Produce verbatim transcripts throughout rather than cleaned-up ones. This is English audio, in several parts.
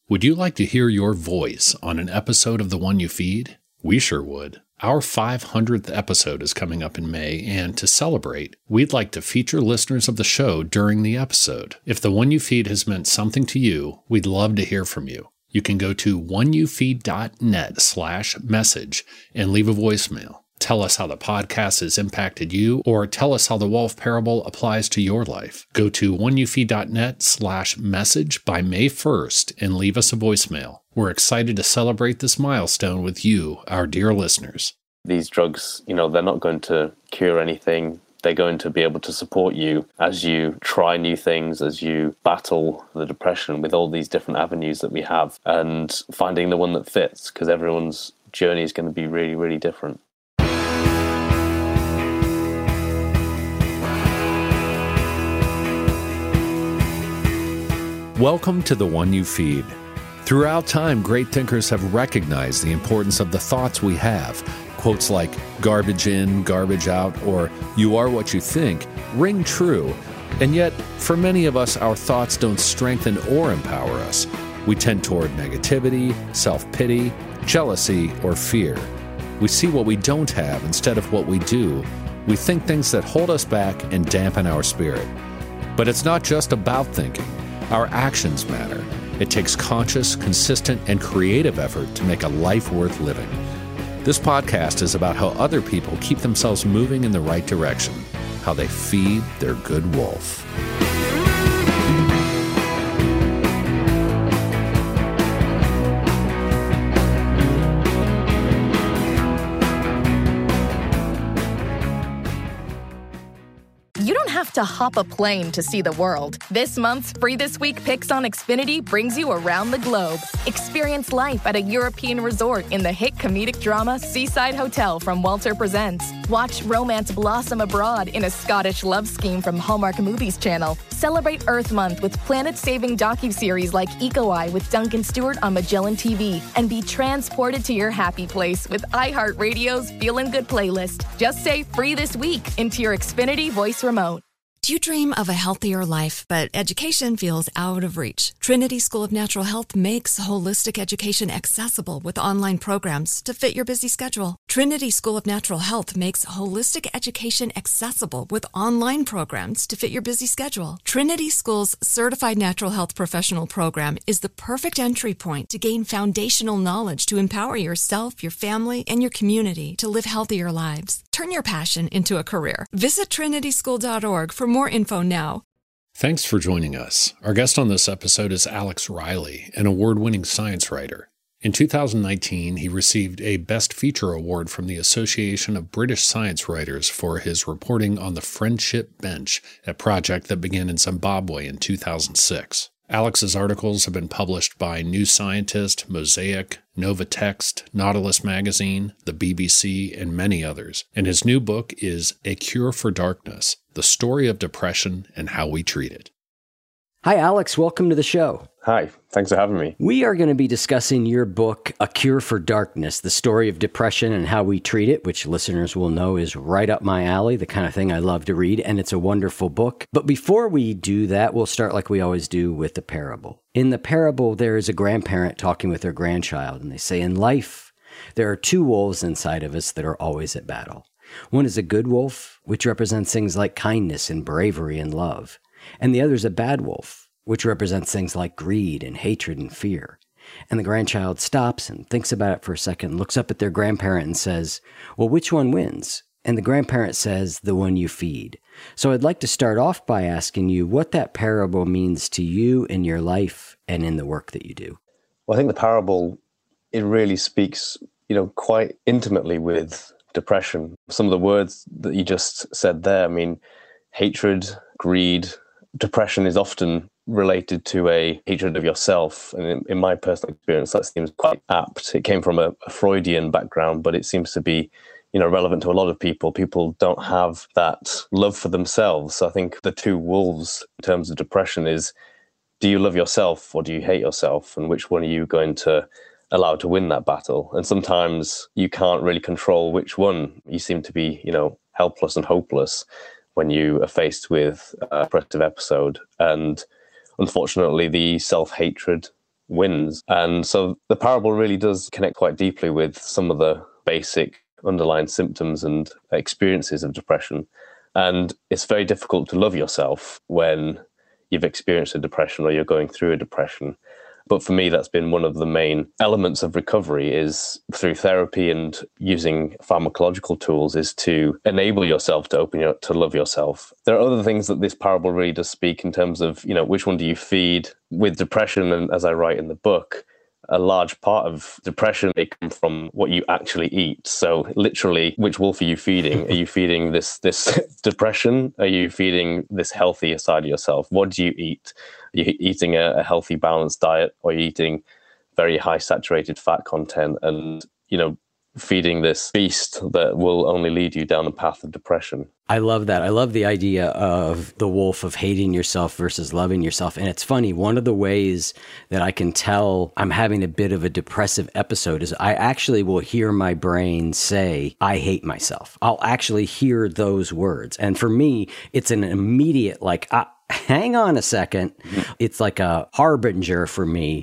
Would you like to hear your voice on an episode of The One You Feed? We sure would. Our five hundredth episode is coming up in May, and to celebrate, we'd like to feature listeners of the show during the episode. If The One You Feed has meant something to you, we'd love to hear from you. You can go to oneyoufeed.net slash message and leave a voicemail. Tell us how the podcast has impacted you, or tell us how the Wolf Parable applies to your life. Go to oneyoufeed.net slash message by May first and leave us a voicemail. We're excited to celebrate this milestone with you, our dear listeners. These drugs, you know, they're not going to cure anything. They're going to be able to support you as you try new things, as you battle the depression with all these different avenues that we have, and finding the one that fits, because everyone's journey is going to be really, really different. Welcome to The One You Feed. Throughout time, great thinkers have recognized the importance of the thoughts we have. Quotes like garbage in, garbage out, or you are what you think ring true. And yet, for many of us, our thoughts don't strengthen or empower us. We tend toward negativity, self-pity, jealousy, or fear. We see what we don't have instead of what we do. We think things that hold us back and dampen our spirit. But it's not just about thinking. Our actions matter. It takes conscious, consistent, and creative effort to make a life worth living. This podcast is about how other people keep themselves moving in the right direction, how they feed their good wolf. To hop a plane to see the world. This month's Free This Week Picks on Xfinity brings you around the globe. Experience life at a European resort in the hit comedic drama Seaside Hotel from Walter Presents. Watch romance blossom abroad in a Scottish love scheme from Hallmark Movies Channel. Celebrate Earth Month with planet-saving docuseries like Eco Eye with Duncan Stewart on Magellan T V. And be transported to your happy place with iHeartRadio's Feelin' Good playlist. Just say Free This Week into your Xfinity voice remote. Do you dream of a healthier life, but education feels out of reach? Trinity School of Natural Health makes holistic education accessible with online programs to fit your busy schedule. Trinity School of Natural Health makes holistic education accessible with online programs to fit your busy schedule. Trinity School's Certified Natural Health Professional Program is the perfect entry point to gain foundational knowledge to empower yourself, your family, and your community to live healthier lives. Turn your passion into a career. Visit trinity school dot org for more info now. Thanks for joining us. Our guest on this episode is Alex Riley, an award-winning science writer. In two thousand nineteen, he received a Best Feature Award from the Association of British Science Writers for his reporting on the Friendship Bench, a project that began in Zimbabwe in two thousand six. Alex's articles have been published by New Scientist, Mosaic, Nova Text, Nautilus Magazine, the B B C, and many others. And his new book is A Cure for Darkness, The Story of Depression and How We Treat It. Hi, Alex. Welcome to the show. Hi. Thanks for having me. We are going to be discussing your book, A Cure for Darkness, The Story of Depression and How We Treat It, which listeners will know is right up my alley, the kind of thing I love to read, and it's a wonderful book. But before we do that, we'll start like we always do with the parable. In the parable, there is a grandparent talking with their grandchild, and they say, in life, there are two wolves inside of us that are always at battle. One is a good wolf, which represents things like kindness and bravery and love. And the other is a bad wolf, which represents things like greed and hatred and fear. And the grandchild stops and thinks about it for a second, looks up at their grandparent and says, well, which one wins? And the grandparent says, the one you feed. So I'd like to start off by asking you what that parable means to you in your life and in the work that you do. Well, I think the parable, it really speaks, you know, quite intimately with depression. Some of the words that you just said there, I mean, hatred, greed, depression is often related to a hatred of yourself. And in, in my personal experience, that seems quite apt. It came from a, a Freudian background, but it seems to be, you know, relevant to a lot of people. People don't have that love for themselves. So I think the two wolves in terms of depression is, do you love yourself or do you hate yourself? And which one are you going to allow to win that battle? And sometimes you can't really control which one. You seem to be, you know, helpless and hopeless when you are faced with a depressive episode. And unfortunately, the self-hatred wins. And so the parable really does connect quite deeply with some of the basic underlying symptoms and experiences of depression. And it's very difficult to love yourself when you've experienced a depression or you're going through a depression. But for me, that's been one of the main elements of recovery, is through therapy and using pharmacological tools, is to enable yourself to open up to love yourself. There are other things that this parable really does speak in terms of, you know, which one do you feed? With depression, and as I write in the book, a large part of depression may come from what you actually eat. So literally, which wolf are you feeding? Are you feeding this this depression? Are you feeding this healthier side of yourself? What do you eat? Are you eating a, a healthy, balanced diet, or are you eating very high saturated fat content and, you know, feeding this beast that will only lead you down a path of depression? I love that. I love the idea of the wolf of hating yourself versus loving yourself. And it's funny, one of the ways that I can tell I'm having a bit of a depressive episode is I actually will hear my brain say, I hate myself. I'll actually hear those words. And for me, it's an immediate, like, ah, hang on a second. It's like a harbinger for me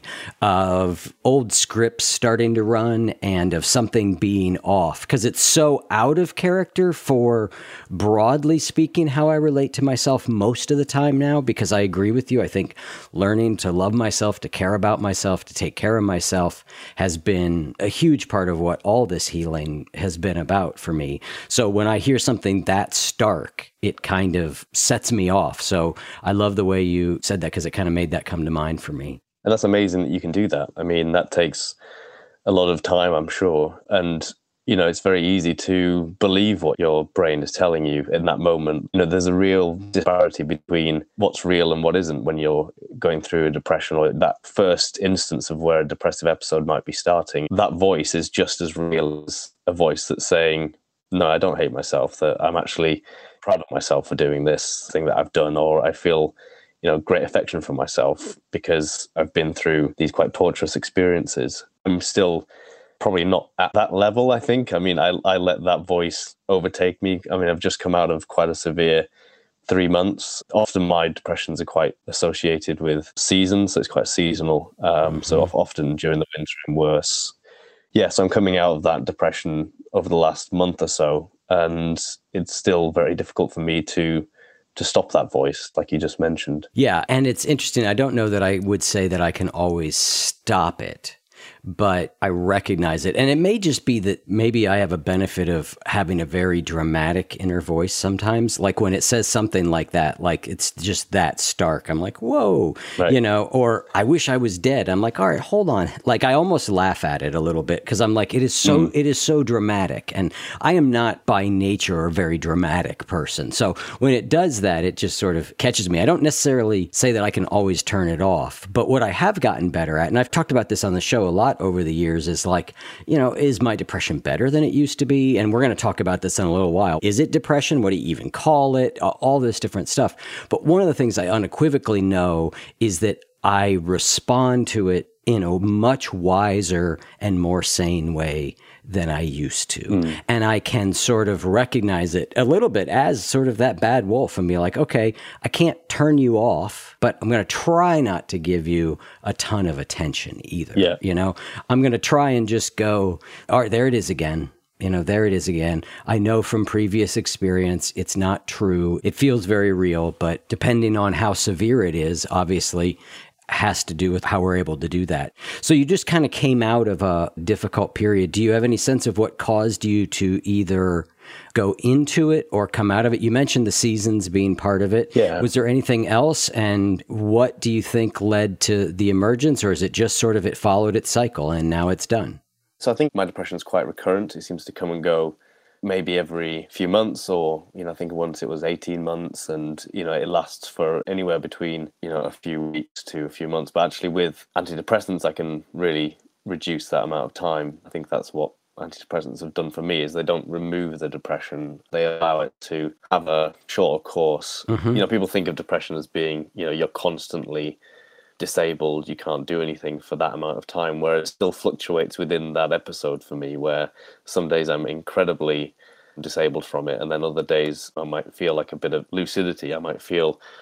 of old scripts starting to run and of something being off, because it's so out of character for, broadly speaking, how I relate to myself most of the time now, because I agree with you. I think learning to love myself, to care about myself, to take care of myself has been a huge part of what all this healing has been about for me. So when I hear something that stark, it kind of sets me off. So I love the way you said that, because it kind of made that come to mind for me. And that's amazing that you can do that. I mean, that takes a lot of time, I'm sure. And, you know, it's very easy to believe what your brain is telling you in that moment. You know, there's a real disparity between what's real and what isn't when you're going through a depression, or that first instance of where a depressive episode might be starting. That voice is just as real as a voice that's saying, no, I don't hate myself, that I'm actually proud of myself for doing this thing that I've done, or I feel, you know, great affection for myself because I've been through these quite torturous experiences. I'm still probably not at that level, I think. I mean, I, I let that voice overtake me. I mean, I've just come out of quite a severe three months. Often my depressions are quite associated with seasons, so it's quite seasonal. Um, so often during the winter I'm worse. Yeah, so I'm coming out of that depression over the last month or so, and it's still very difficult for me to to stop that voice, like you just mentioned. Yeah, and it's interesting. I don't know that I would say that I can always stop it, but I recognize it. And it may just be that maybe I have a benefit of having a very dramatic inner voice sometimes. Like when it says something like that, like it's just that stark. I'm like, whoa, right. You know, or I wish I was dead. I'm like, all right, hold on. Like I almost laugh at it a little bit because I'm like, it is so, mm. it is so dramatic. And I am not by nature a very dramatic person. So when it does that, it just sort of catches me. I don't necessarily say that I can always turn it off, but what I have gotten better at, and I've talked about this on the show a lot over the years, is like, you know, is my depression better than it used to be? And we're going to talk about this in a little while. Is it depression? What do you even call it? All this different stuff. But one of the things I unequivocally know is that I respond to it in a much wiser and more sane way than I used to. Mm. And I can sort of recognize it a little bit as sort of that bad wolf and be like, okay, I can't turn you off, but I'm going to try not to give you a ton of attention either. Yeah. You know, I'm going to try and just go, all right, there it is again. You know, there it is again. I know from previous experience, it's not true. It feels very real, but depending on how severe it is, obviously, has to do with how we're able to do that. So you just kind of came out of a difficult period. Do you have any sense of what caused you to either go into it or come out of it? You mentioned the seasons being part of it. Yeah. Was there anything else? And what do you think led to the emergence, or is it just sort of it followed its cycle and now it's done? So I think my depression is quite recurrent. It seems to come and go maybe every few months, or, you know, I think once it was eighteen months, and, you know, it lasts for anywhere between, you know, a few weeks to a few months. But actually with antidepressants, I can really reduce that amount of time. I think that's what antidepressants have done for me, is they don't remove the depression. They allow it to have a shorter course. Mm-hmm. You know, people think of depression as being, you know, you're constantly disabled, you can't do anything for that amount of time, where it still fluctuates within that episode for me, where some days I'm incredibly disabled from it, and then other days I might feel like a bit of lucidity. I might feel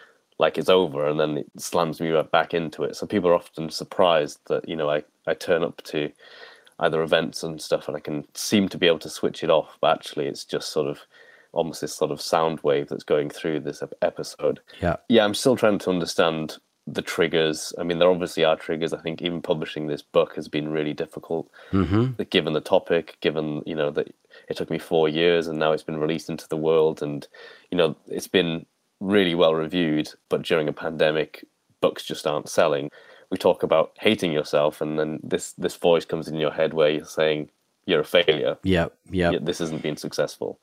like it's over, and then it slams me right back into it. So people are often surprised that, you know, I, I turn up to either events and stuff and I can seem to be able to switch it off, but actually it's just sort of almost this sort of sound wave that's going through this episode. Yeah. Yeah, I'm still trying to understand the triggers. I mean, there obviously are triggers. I think even publishing this book has been really difficult, mm-hmm. given the topic, given, you know, that it took me four years and now it's been released into the world. And, you know, it's been really well reviewed, but during a pandemic, books just aren't selling. We talk about hating yourself, and then this, this voice comes in your head where you're saying you're a failure. Yeah, yeah. This isn't being successful.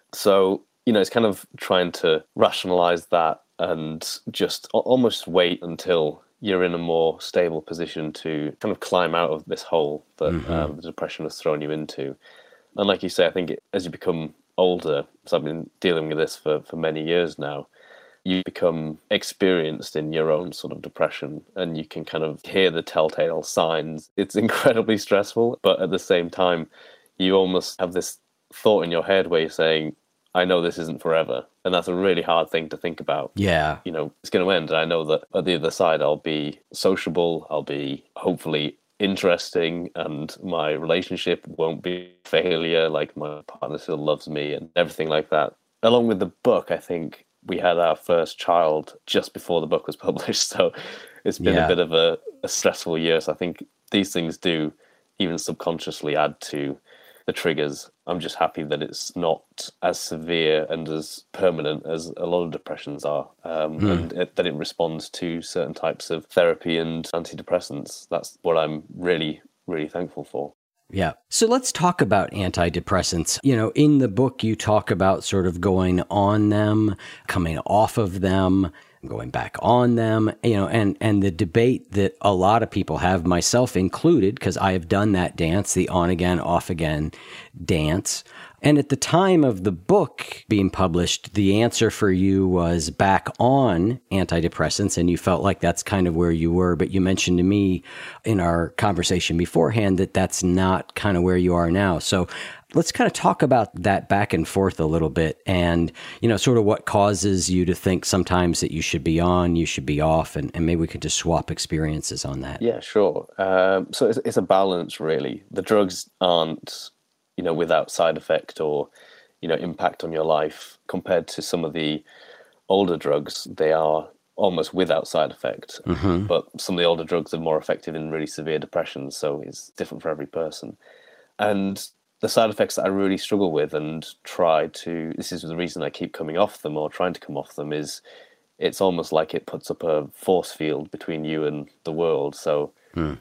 So, you know, it's kind of trying to rationalize that and just almost wait until you're in a more stable position to kind of climb out of this hole that mm-hmm. um, the depression has thrown you into. And like you say, I think it, as you become older, so I've been dealing with this for, for many years now, you become experienced in your own sort of depression, and you can kind of hear the telltale signs. It's incredibly stressful, but at the same time, you almost have this thought in your head where you're saying, I know this isn't forever. And that's a really hard thing to think about. Yeah. You know, it's going to end. And I know that at the other side, I'll be sociable. I'll be hopefully interesting, and my relationship won't be a failure. Like, my partner still loves me and everything like that. Along with the book, I think we had our first child just before the book was published. So it's been yeah. a bit of a, a stressful year. So I think these things do even subconsciously add to the triggers. I'm just happy that it's not as severe and as permanent as a lot of depressions are, um, mm. and it, that it responds to certain types of therapy and antidepressants. That's what I'm really, really thankful for. Yeah. So let's talk about antidepressants. You know, in the book, you talk about sort of going on them, coming off of them, going back on them, you know, and, and the debate that a lot of people have, myself included, because I have done that dance, the on again, off again dance. And at the time of the book being published, the answer for you was back on antidepressants, and you felt like that's kind of where you were. But you mentioned to me in our conversation beforehand that that's not kind of where you are now. So let's kind of talk about that back and forth a little bit, and, you know, sort of what causes you to think sometimes that you should be on, you should be off, and, and maybe we could just swap experiences on that. Yeah, sure. Um, so it's, it's a balance, really. The drugs aren't, you know, without side effect or, you know, impact on your life. Compared to some of the older drugs, they are almost without side effect. Mm-hmm. But some of the older drugs are more effective in really severe depression, so it's different for every person. And the side effects that I really struggle with and try to, this is the reason I keep coming off them or trying to come off them, is it's almost like it puts up a force field between you and the world. So mm.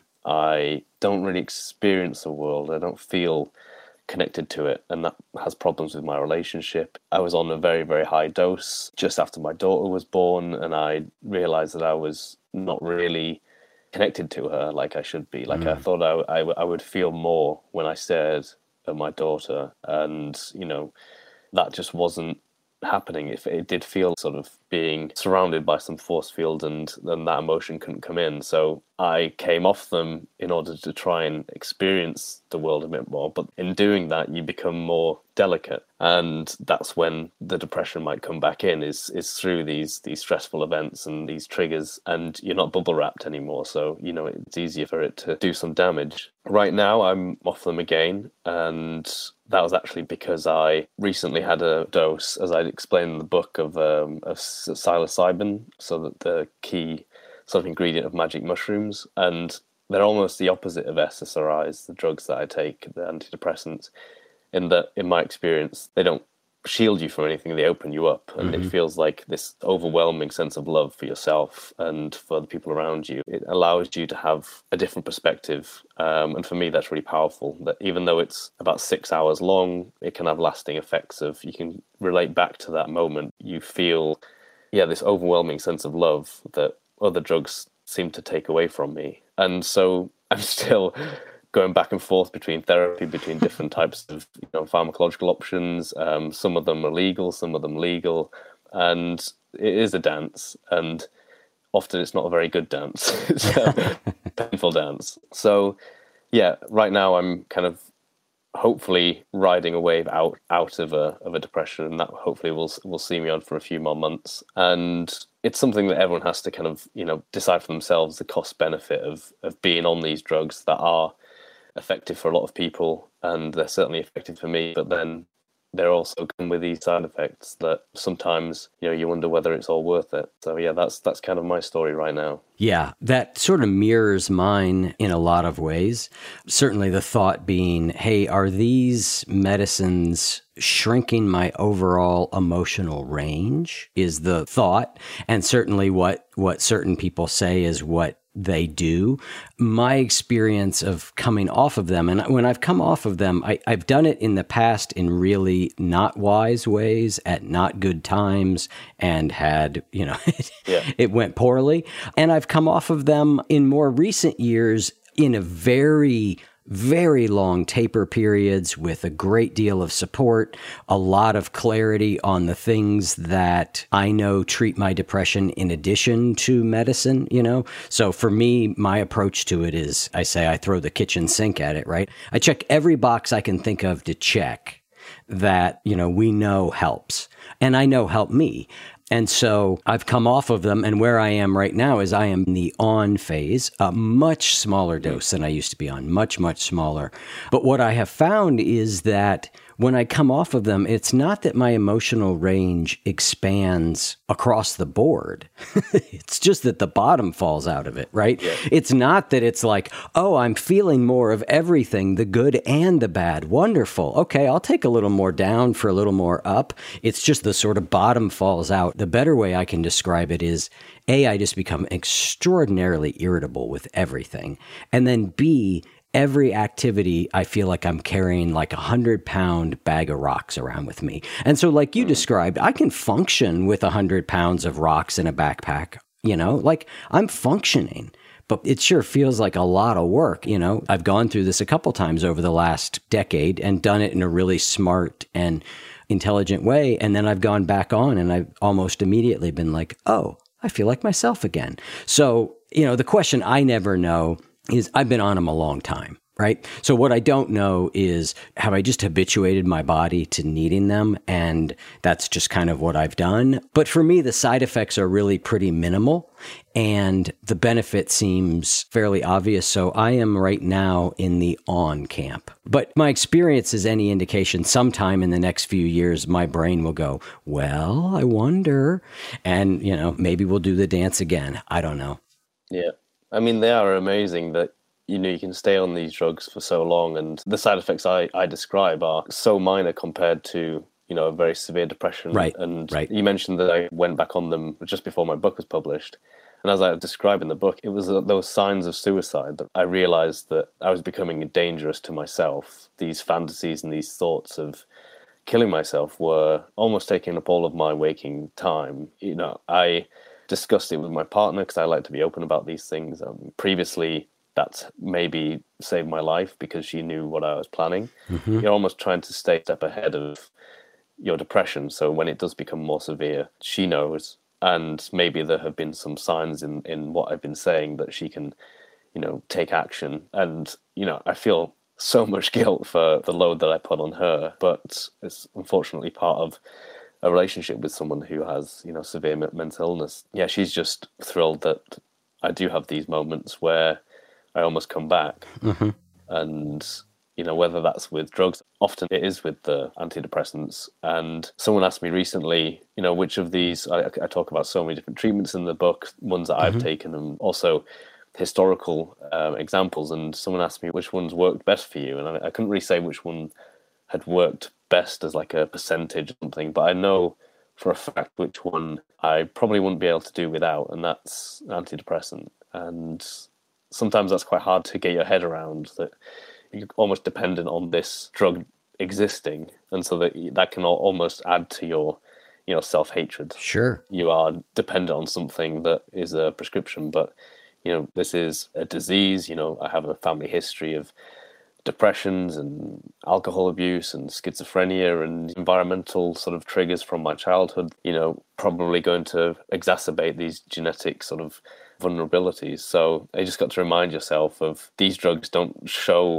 I don't really experience the world. I don't feel connected to it, and that has problems with my relationship. I was on a very, very high dose just after my daughter was born, and I realized that I was not really connected to her like I should be. Like mm. I thought I, I, I would feel more when I stared at my daughter, and, you know, that just wasn't happening. If it did feel sort of being surrounded by some force field, and then that emotion couldn't come in. So I came off them in order to try and experience the world a bit more. But in doing that, you become more delicate, and that's when the depression might come back in, is is through these these stressful events and these triggers, and you're not bubble wrapped anymore. So, you know, it's easier for it to do some damage. Right now, I'm off them again, and that was actually because I recently had a dose, as I explained in the book, of, um, of psilocybin, so that the key sort of ingredient of magic mushrooms, and they're almost the opposite of S S R Is, the drugs that I take, the antidepressants, in that, in my experience, they don't shield you from anything, they open you up, and mm-hmm. it feels like this overwhelming sense of love for yourself and for the people around you. It allows you to have a different perspective, um, and for me that's really powerful, that even though it's about six hours long, it can have lasting effects of, you can relate back to that moment. You feel, yeah, this overwhelming sense of love that other drugs seem to take away from me. And so I'm still going back and forth between therapy, between different types of, you know, pharmacological options. Um, some of them are legal, some of them legal, and it is a dance. And often it's not a very good dance. It's a painful dance. So, yeah, right now I'm kind of hopefully riding a wave out out of a of a depression, and that hopefully will will see me on for a few more months. And it's something that everyone has to kind of, you know, decide for themselves, the cost benefit of, of being on these drugs that are effective for a lot of people, and they're certainly effective for me, but then they're also come with these side effects that sometimes, you know, you wonder whether it's all worth it. So yeah, that's that's kind of my story right now. Yeah, that sort of mirrors mine in a lot of ways. Certainly the thought being, hey, are these medicines shrinking my overall emotional range is the thought. And certainly what, what certain people say is what they do. My experience of coming off of them, and when I've come off of them, I, I've done it in the past in really not wise ways at not good times and had, you know, yeah. it went poorly. And I've come off of them in more recent years in a very very long taper periods with a great deal of support, a lot of clarity on the things that I know treat my depression in addition to medicine, you know? So for me, my approach to it is, I say I throw the kitchen sink at it, right? I check every box I can think of to check that, you know, we know helps. And I know help me. And so I've come off of them, and where I am right now is I am in the on phase, a much smaller dose than I used to be on, much, much smaller. But what I have found is that when I come off of them, it's not that my emotional range expands across the board. It's just that the bottom falls out of it, right? Yeah. It's not that it's like, oh, I'm feeling more of everything, the good and the bad. Wonderful. Okay, I'll take a little more down for a little more up. It's just the sort of bottom falls out. The better way I can describe it is, A, I just become extraordinarily irritable with everything. And then B, every activity, I feel like I'm carrying like a hundred pound bag of rocks around with me. And so like you described, I can function with a hundred pounds of rocks in a backpack, you know, like I'm functioning, but it sure feels like a lot of work. You know, I've gone through this a couple times over the last decade and done it in a really smart and intelligent way. And then I've gone back on and I've almost immediately been like, oh, I feel like myself again. So, you know, the question I never know is I've been on them a long time, right? So what I don't know is, have I just habituated my body to needing them? And that's just kind of what I've done. But for me, the side effects are really pretty minimal and the benefit seems fairly obvious. So I am right now in the on camp. But my experience is any indication, sometime in the next few years, my brain will go, well, I wonder. And, you know, maybe we'll do the dance again. I don't know. Yeah. I mean, they are amazing that, you know, you can stay on these drugs for so long, and the side effects I, I describe are so minor compared to, you know, a very severe depression. Right, and right. You mentioned that I went back on them just before my book was published. And as I describe in the book, it was those signs of suicide that I realized that I was becoming dangerous to myself. These fantasies and these thoughts of killing myself were almost taking up all of my waking time. You know, I discussed it with my partner because I like to be open about these things. Um, previously, that's maybe saved my life because she knew what I was planning. Mm-hmm. You're almost trying to stay a step ahead of your depression. So when it does become more severe, she knows. And maybe there have been some signs in, in what I've been saying that she can, you know, take action. And, you know, I feel so much guilt for the load that I put on her, but it's unfortunately part of a relationship with someone who has, you know, severe mental illness. Yeah, she's just thrilled that I do have these moments where I almost come back. Mm-hmm. And, you know, whether that's with drugs, often it is with the antidepressants. And someone asked me recently, you know, which of these, I, I talk about so many different treatments in the book, ones that mm-hmm. I've taken, and also historical um, examples. And someone asked me which ones worked best for you. And I, I couldn't really say which one had worked best as like a percentage or something, but I know for a fact which one I probably wouldn't be able to do without, and that's antidepressant. And sometimes that's quite hard to get your head around, that you're almost dependent on this drug existing, and so that that can almost add to your, you know, self-hatred. Sure. You are dependent on something that is a prescription, but, you know, this is a disease. You know, I have a family history of depressions and alcohol abuse and schizophrenia and environmental sort of triggers from my childhood, you know, probably going to exacerbate these genetic sort of vulnerabilities. So you just got to remind yourself of these drugs don't show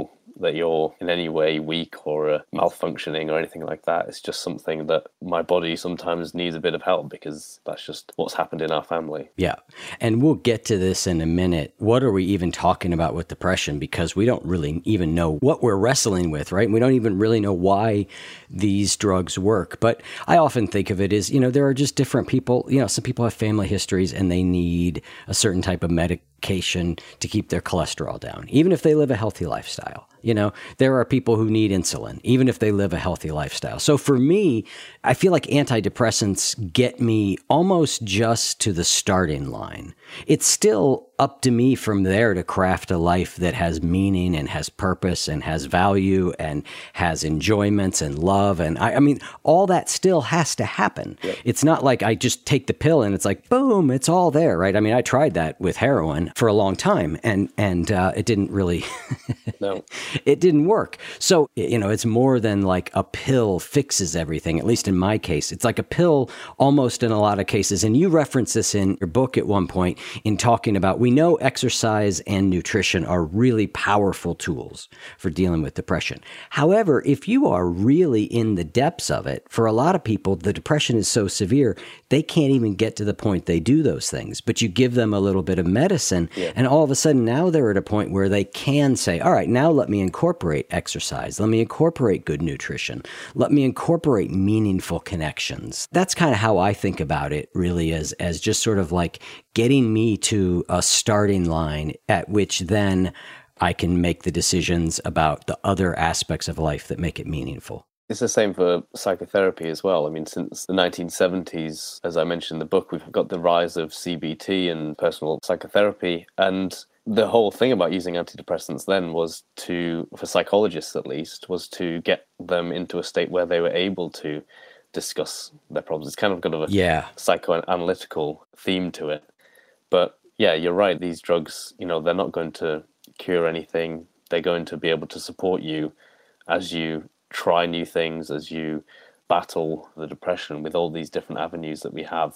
that you're in any way weak or uh, malfunctioning or anything like that. It's just something that my body sometimes needs a bit of help because that's just what's happened in our family. Yeah. And we'll get to this in a minute. What are we even talking about with depression? Because we don't really even know what we're wrestling with, right? We don't even really know why these drugs work. But I often think of it as, you know, there are just different people. You know, some people have family histories and they need a certain type of medication to keep their cholesterol down, even if they live a healthy lifestyle. You know, there are people who need insulin, even if they live a healthy lifestyle. So for me, I feel like antidepressants get me almost just to the starting line. It's still up to me from there to craft a life that has meaning and has purpose and has value and has enjoyments and love. And I, I mean, all that still has to happen. Yep. It's not like I just take the pill and it's like, boom, it's all there, right? I mean, I tried that with heroin for a long time and, and uh, it didn't really, no, it didn't work. So, you know, it's more than like a pill fixes everything, at least in my case. It's like a pill almost in a lot of cases. And you reference this in your book at one point in talking about, we know exercise and nutrition are really powerful tools for dealing with depression. However, if you are really in the depths of it, for a lot of people, the depression is so severe, they can't even get to the point they do those things. But you give them a little bit of medicine, yeah. and all of a sudden now they're at a point where they can say, all right, now let me incorporate exercise. Let me incorporate good nutrition. Let me incorporate meaningful connections. That's kind of how I think about it, really, as, as just sort of like getting me to a starting line at which then I can make the decisions about the other aspects of life that make it meaningful. It's the same for psychotherapy as well. I mean, since the nineteen seventies, as I mentioned in the book, we've got the rise of C B T and personal psychotherapy. And the whole thing about using antidepressants then was to, for psychologists at least, was to get them into a state where they were able to discuss their problems. It's kind of got a yeah. psychoanalytical theme to it. But yeah, you're right. These drugs, you know, they're not going to cure anything. They're going to be able to support you as you try new things, as you battle the depression with all these different avenues that we have,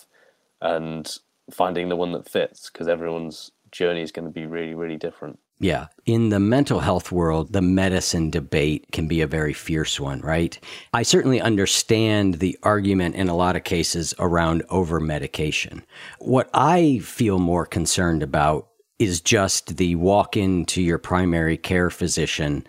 and finding the one that fits, because everyone's journey is going to be really, really different. Yeah. In the mental health world, the medicine debate can be a very fierce one, right? I certainly understand the argument in a lot of cases around over-medication. What I feel more concerned about is just the walk into your primary care physician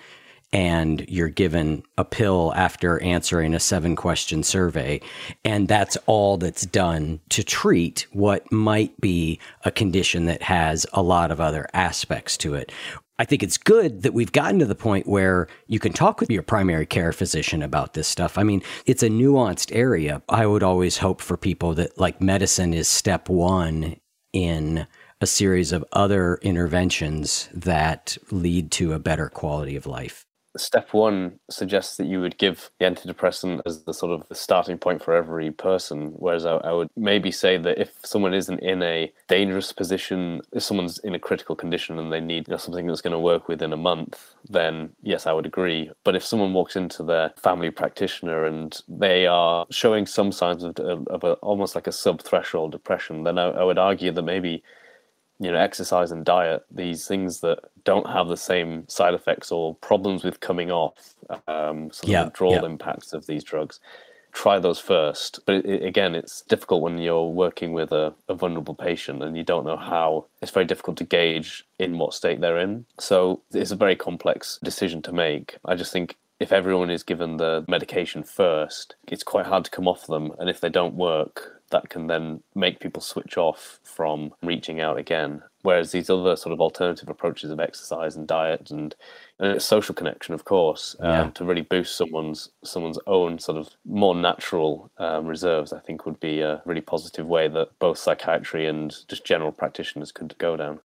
and you're given a pill after answering a seven-question survey, and that's all that's done to treat what might be a condition that has a lot of other aspects to it. I think it's good that we've gotten to the point where you can talk with your primary care physician about this stuff. I mean, it's a nuanced area. I would always hope for people that, like, medicine is step one in a series of other interventions that lead to a better quality of life. Step one suggests that you would give the antidepressant as the sort of the starting point for every person, whereas I, I would maybe say that if someone isn't in a dangerous position, if someone's in a critical condition and they need, you know, something that's going to work within a month, then yes, I would agree. But if someone walks into their family practitioner and they are showing some signs of, of a, almost like a sub-threshold depression, then I, I would argue that maybe, you know, exercise and diet, these things that don't have the same side effects or problems with coming off, um, some yeah, withdrawal yeah. impacts of these drugs, try those first. But it, again, it's difficult when you're working with a, a vulnerable patient and you don't know how. It's very difficult to gauge in what state they're in. So it's a very complex decision to make. I just think if everyone is given the medication first, it's quite hard to come off them. And if they don't work, that can then make people switch off from reaching out again. Whereas these other sort of alternative approaches of exercise and diet and, and social connection, of course, yeah. um, to really boost someone's someone's own sort of more natural um, reserves, I think would be a really positive way that both psychiatry and just general practitioners could go down.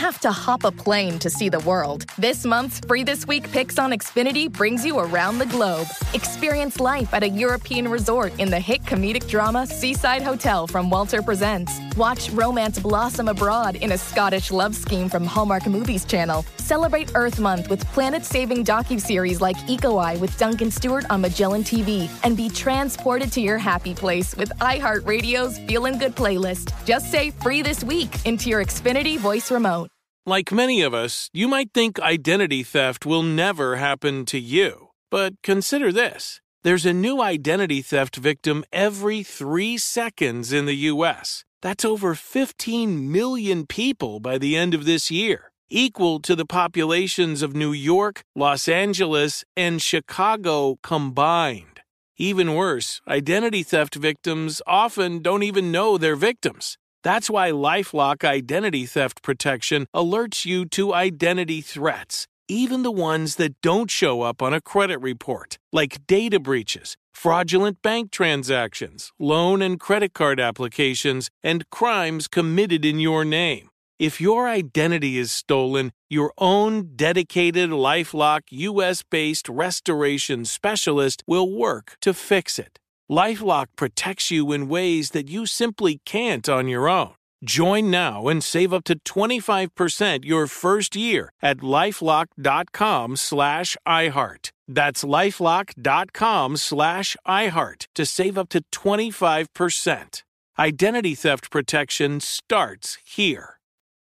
have to hop a plane to see the world. This month's Free This Week Picks on Xfinity brings you around the globe. Experience life at a European resort in the hit comedic drama Seaside Hotel from Walter Presents. Watch romance blossom abroad in a Scottish love scheme from Hallmark Movies Channel. Celebrate Earth Month with planet-saving docuseries like Eco Eye with Duncan Stewart on Magellan T V. And be transported to your happy place with iHeartRadio's Feelin' Good playlist. Just say Free This Week into your Xfinity voice remote. Like many of us, you might think identity theft will never happen to you. But consider this. There's a new identity theft victim every three seconds in the U S. That's over fifteen million people by the end of this year, equal to the populations of New York, Los Angeles, and Chicago combined. Even worse, identity theft victims often don't even know they're victims. That's why LifeLock Identity Theft Protection alerts you to identity threats, even the ones that don't show up on a credit report, like data breaches, fraudulent bank transactions, loan and credit card applications, and crimes committed in your name. If your identity is stolen, your own dedicated LifeLock U S-based restoration specialist will work to fix it. LifeLock protects you in ways that you simply can't on your own. Join now and save up to twenty-five percent your first year at LifeLock.com slash iHeart. That's LifeLock.com slash iHeart to save up to twenty-five percent. Identity theft protection starts here.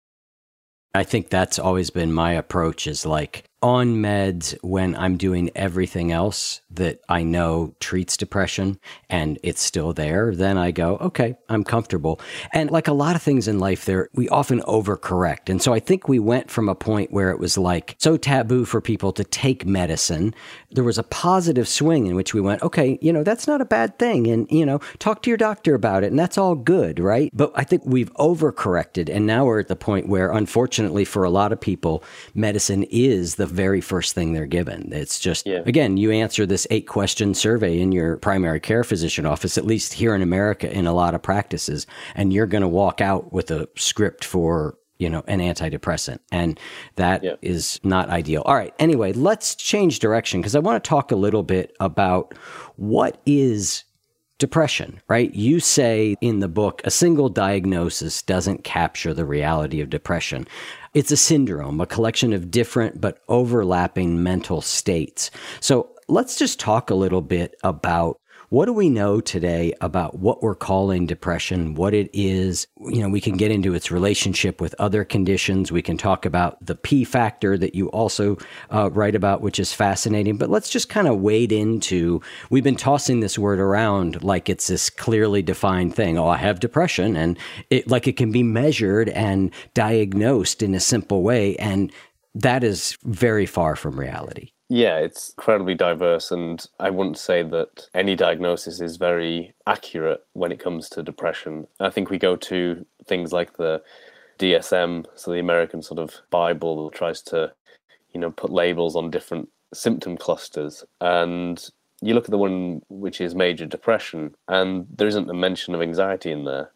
I think that's always been my approach, is like on meds when I'm doing everything else that I know treats depression and it's still there, then I go, okay, I'm comfortable. And like a lot of things in life there, we often overcorrect. And so I think we went from a point where it was like so taboo for people to take medicine. There was a positive swing in which we went, okay, you know, that's not a bad thing. And, you know, talk to your doctor about it and that's all good, right? But I think we've overcorrected. And now we're at the point where, unfortunately, for a lot of people, medicine is the very first thing they're given. It's just, yeah. Again, you answer this eight question survey in your primary care physician office, at least here in America, in a lot of practices, and you're going to walk out with a script for, you know, an antidepressant. And that yeah. is not ideal. All right. Anyway, let's change direction because I want to talk a little bit about what is depression, right? You say in the book, a single diagnosis doesn't capture the reality of depression. It's a syndrome, a collection of different but overlapping mental states. So let's just talk a little bit about what do we know today about what we're calling depression, what it is. You know, we can get into its relationship with other conditions. We can talk about the P factor that you also uh, write about, which is fascinating. But let's just kind of wade into, we've been tossing this word around like it's this clearly defined thing. Oh, I have depression, and it like it can be measured and diagnosed in a simple way. And that is very far from reality. Yeah, it's incredibly diverse, and I wouldn't say that any diagnosis is very accurate when it comes to depression. I think we go to things like the D S M, so the American sort of Bible that tries to, you know, put labels on different symptom clusters. And you look at the one which is major depression, and there isn't a mention of anxiety in there.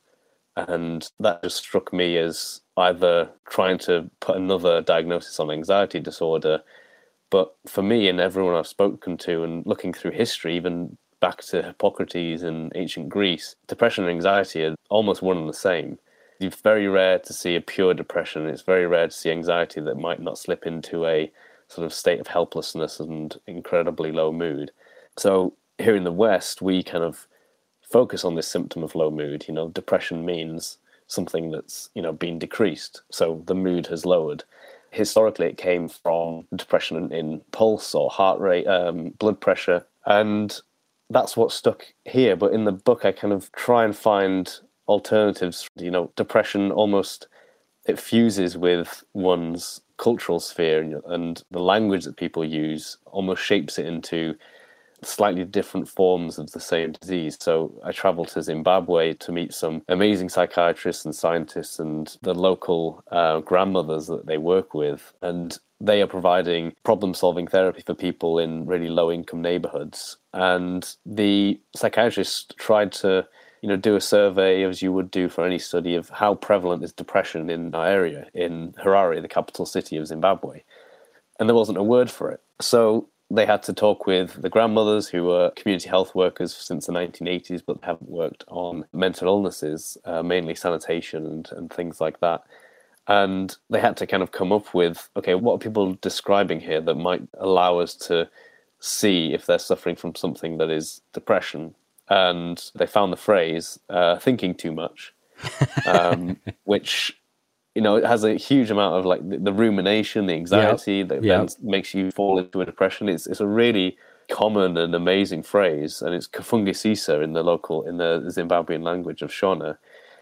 And that just struck me as either trying to put another diagnosis on anxiety disorder. But for me and everyone I've spoken to, and looking through history, even back to Hippocrates in ancient Greece, depression and anxiety are almost one and the same. It's very rare to see a pure depression. It's very rare to see anxiety that might not slip into a sort of state of helplessness and incredibly low mood. So here in the West, we kind of focus on this symptom of low mood. You know, depression means something that's, you know, been decreased. So the mood has lowered. Historically, it came from depression in pulse or heart rate, um, blood pressure, and that's what stuck here. But in the book, I kind of try and find alternatives. You know, depression almost, it fuses with one's cultural sphere, and the language that people use almost shapes it into slightly different forms of the same disease. So I traveled to Zimbabwe to meet some amazing psychiatrists and scientists and the local uh, grandmothers that they work with. And they are providing problem-solving therapy for people in really low-income neighborhoods. And the psychiatrists tried to you know, do a survey, as you would do for any study, of how prevalent is depression in our area, in Harare, the capital city of Zimbabwe. And there wasn't a word for it. So they had to talk with the grandmothers, who were community health workers since the nineteen eighties, but haven't worked on mental illnesses, uh, mainly sanitation and, and things like that. And they had to kind of come up with, okay, what are people describing here that might allow us to see if they're suffering from something that is depression? And they found the phrase, uh, thinking too much, um, which, you know, it has a huge amount of like the, the rumination, the anxiety yep. that yep. then makes you fall into a depression. It's it's a really common and amazing phrase, and it's kafungisisa in the local, in the Zimbabwean language of Shona.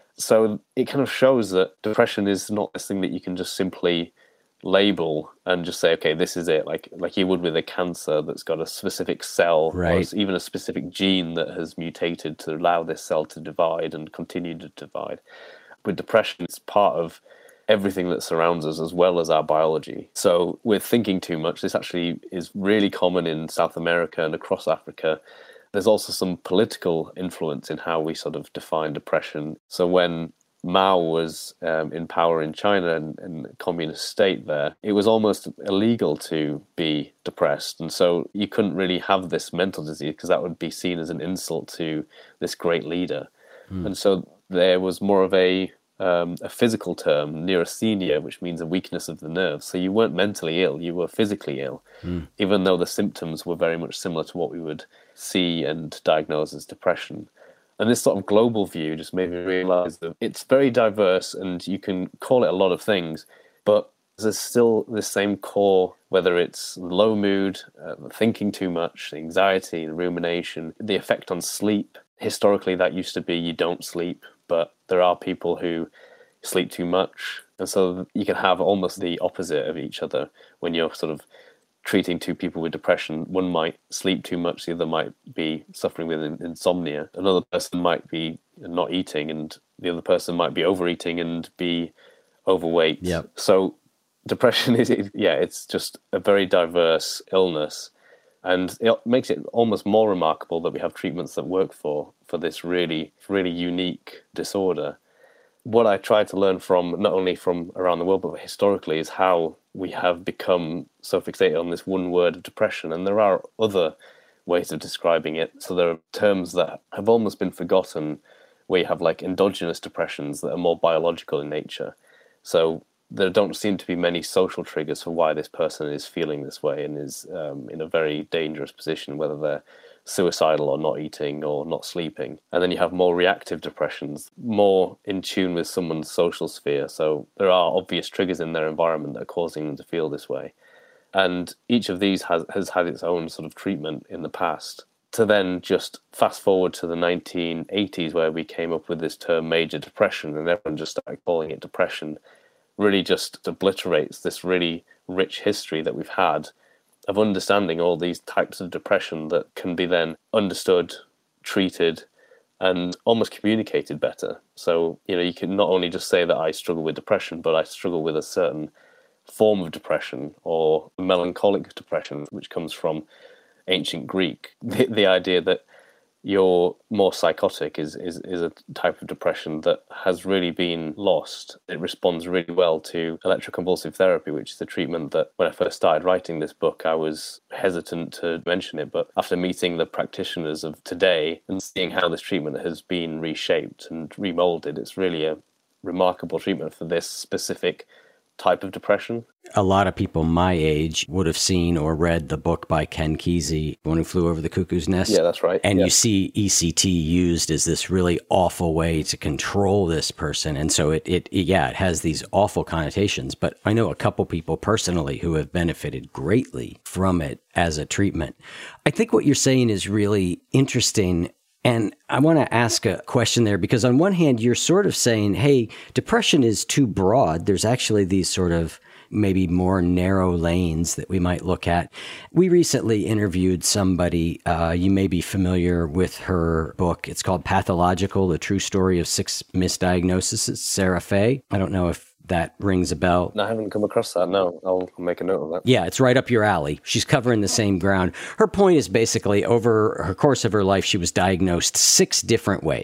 So it kind of shows that depression is not this thing that you can just simply label and just say, okay, this is it, like like you would with a cancer that's got a specific cell, right. or even a specific gene that has mutated to allow this cell to divide and continue to divide. With depression, it's part of everything that surrounds us as well as our biology. So with thinking too much, this actually is really common in South America and across Africa. There's also some political influence in how we sort of define depression. So when Mao was um, in power in China and, and the communist state there, it was almost illegal to be depressed. And so you couldn't really have this mental disease because that would be seen as an insult to this great leader. Mm. And so there was more of a Um, a physical term, neurasthenia, which means a weakness of the nerves. So you weren't mentally ill, you were physically ill, mm. even though the symptoms were very much similar to what we would see and diagnose as depression. And this sort of global view just made me realize that it's very diverse and you can call it a lot of things, but there's still the same core, whether it's low mood, uh, thinking too much, anxiety and rumination, the effect on sleep. Historically, that used to be you don't sleep, but there are people who sleep too much. And so you can have almost the opposite of each other when you're sort of treating two people with depression. One might sleep too much, the other might be suffering with insomnia. Another person might be not eating, and the other person might be overeating and be overweight. Yep. So depression is, yeah, it's just a very diverse illness. And it makes it almost more remarkable that we have treatments that work for, for this really, really unique disorder. What I try to learn from, not only from around the world, but historically, is how we have become so fixated on this one word of depression. And there are other ways of describing it. So there are terms that have almost been forgotten, where you have like endogenous depressions that are more biological in nature. So there don't seem to be many social triggers for why this person is feeling this way and is um, in a very dangerous position, whether they're suicidal or not eating or not sleeping. And then you have more reactive depressions, more in tune with someone's social sphere. So there are obvious triggers in their environment that are causing them to feel this way. And each of these has, has had its own sort of treatment in the past. To then just fast forward to the nineteen eighties, where we came up with this term major depression, and everyone just started calling it depression, really just obliterates this really rich history that we've had of understanding all these types of depression that can be then understood, treated, and almost communicated better. So, you know, you can not only just say that I struggle with depression, but I struggle with a certain form of depression, or melancholic depression, which comes from ancient Greek. The, the idea that you're more psychotic is, is, is a type of depression that has really been lost. It responds really well to electroconvulsive therapy, which is a treatment that when I first started writing this book, I was hesitant to mention it. But after meeting the practitioners of today and seeing how this treatment has been reshaped and remolded, it's really a remarkable treatment for this specific type of depression. A lot of people my age would have seen or read the book by Ken Kesey, One Who Flew Over the Cuckoo's Nest. Yeah, that's right. And yeah. you see E C T used as this really awful way to control this person. And so it, it, it, yeah, it has these awful connotations. But I know a couple people personally who have benefited greatly from it as a treatment. I think what you're saying is really interesting. And I want to ask a question there, because on one hand, you're sort of saying, hey, depression is too broad. There's actually these sort of maybe more narrow lanes that we might look at. We recently interviewed somebody, uh, you may be familiar with her book. It's called Pathological, The True Story of Six Misdiagnoses, Sarah Fay. I don't know if that rings a bell. No, I haven't come across that. No, I'll make a note of that. Yeah, it's right up your alley. She's covering the same ground. Her point is basically over her course of her life, she was diagnosed six different ways.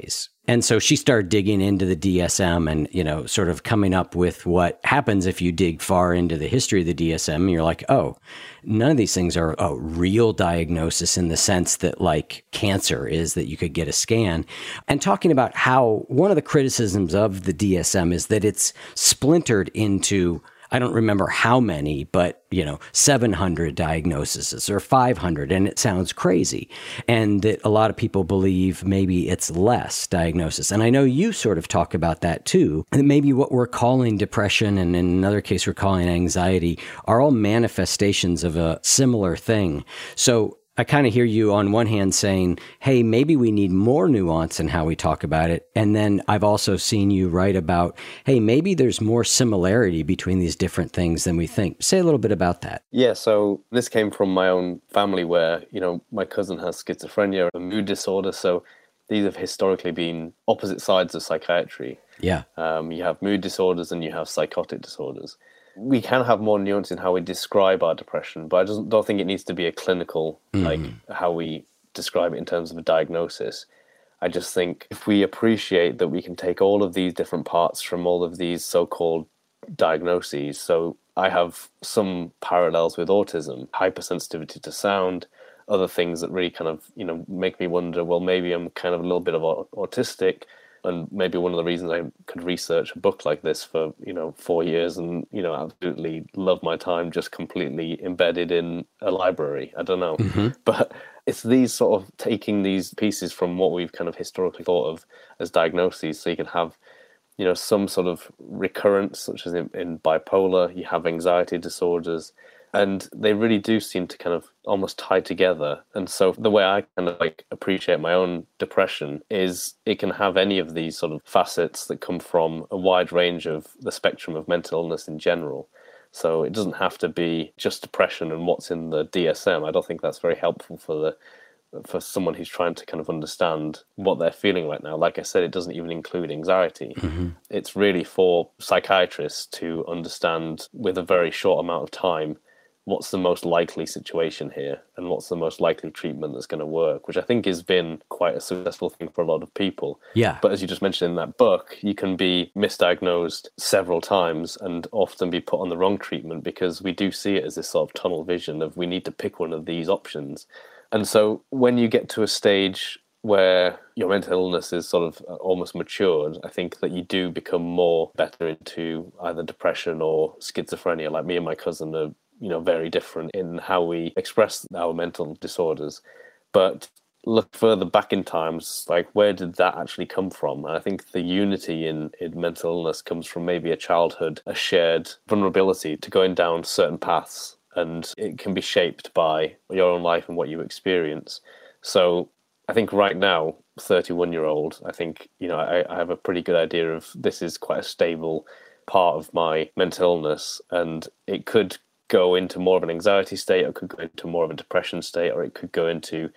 And so she started digging into the D S M and, you know, sort of coming up with what happens if you dig far into the history of the D S M. And you're like, oh, none of these things are a real diagnosis in the sense that like cancer is, that you could get a scan. And talking about how one of the criticisms of the D S M is that it's splintered into, I don't remember how many, but, you know, seven hundred diagnoses or five hundred, and it sounds crazy. And that a lot of people believe maybe it's less diagnosis. And I know you sort of talk about that too. And maybe what we're calling depression, and in another case we're calling anxiety, are all manifestations of a similar thing. So I kind of hear you on one hand saying, hey, maybe we need more nuance in how we talk about it. And then I've also seen you write about, hey, maybe there's more similarity between these different things than we think. Say a little bit about that. Yeah, so this came from my own family where, you know, my cousin has schizophrenia, a mood disorder. So these have historically been opposite sides of psychiatry. Yeah. Um, you have mood disorders and you have psychotic disorders. We can have more nuance in how we describe our depression, but I just don't think it needs to be a clinical, mm. like how we describe it in terms of a diagnosis. I just think if we appreciate that we can take all of these different parts from all of these so-called diagnoses. So I have some parallels with autism, hypersensitivity to sound, other things that really kind of, you know, make me wonder, well, maybe I'm kind of a little bit of autistic. And maybe one of the reasons I could research a book like this for, you know, four years and, you know, absolutely love my time just completely embedded in a library. I don't know. Mm-hmm. But it's these sort of taking these pieces from what we've kind of historically thought of as diagnoses. So you can have, you know, some sort of recurrence, such as in, in bipolar, you have anxiety disorders. And they really do seem to kind of almost tie together. And so the way I kind of like appreciate my own depression is it can have any of these sort of facets that come from a wide range of the spectrum of mental illness in general. So it doesn't have to be just depression and what's in the D S M. I don't think that's very helpful for the for someone who's trying to kind of understand what they're feeling right now. Like I said, it doesn't even include anxiety. Mm-hmm. It's really for psychiatrists to understand with a very short amount of time what's the most likely situation here and what's the most likely treatment that's going to work, which I think has been quite a successful thing for a lot of people. Yeah. But as you just mentioned in that book, you can be misdiagnosed several times and often be put on the wrong treatment because we do see it as this sort of tunnel vision of we need to pick one of these options. And so when you get to a stage where your mental illness is sort of almost matured, I think that you do become more better into either depression or schizophrenia. Like me and my cousin are, you know, very different in how we express our mental disorders. But look further back in times, like where did that actually come from? And I think the unity in, in mental illness comes from maybe a childhood, a shared vulnerability to going down certain paths, and it can be shaped by your own life and what you experience. So I think right now, thirty-one-year-old, I think, you know, I, I have a pretty good idea of this is quite a stable part of my mental illness, and it could go into more of an anxiety state, or it could go into more of a depression state, or it could go into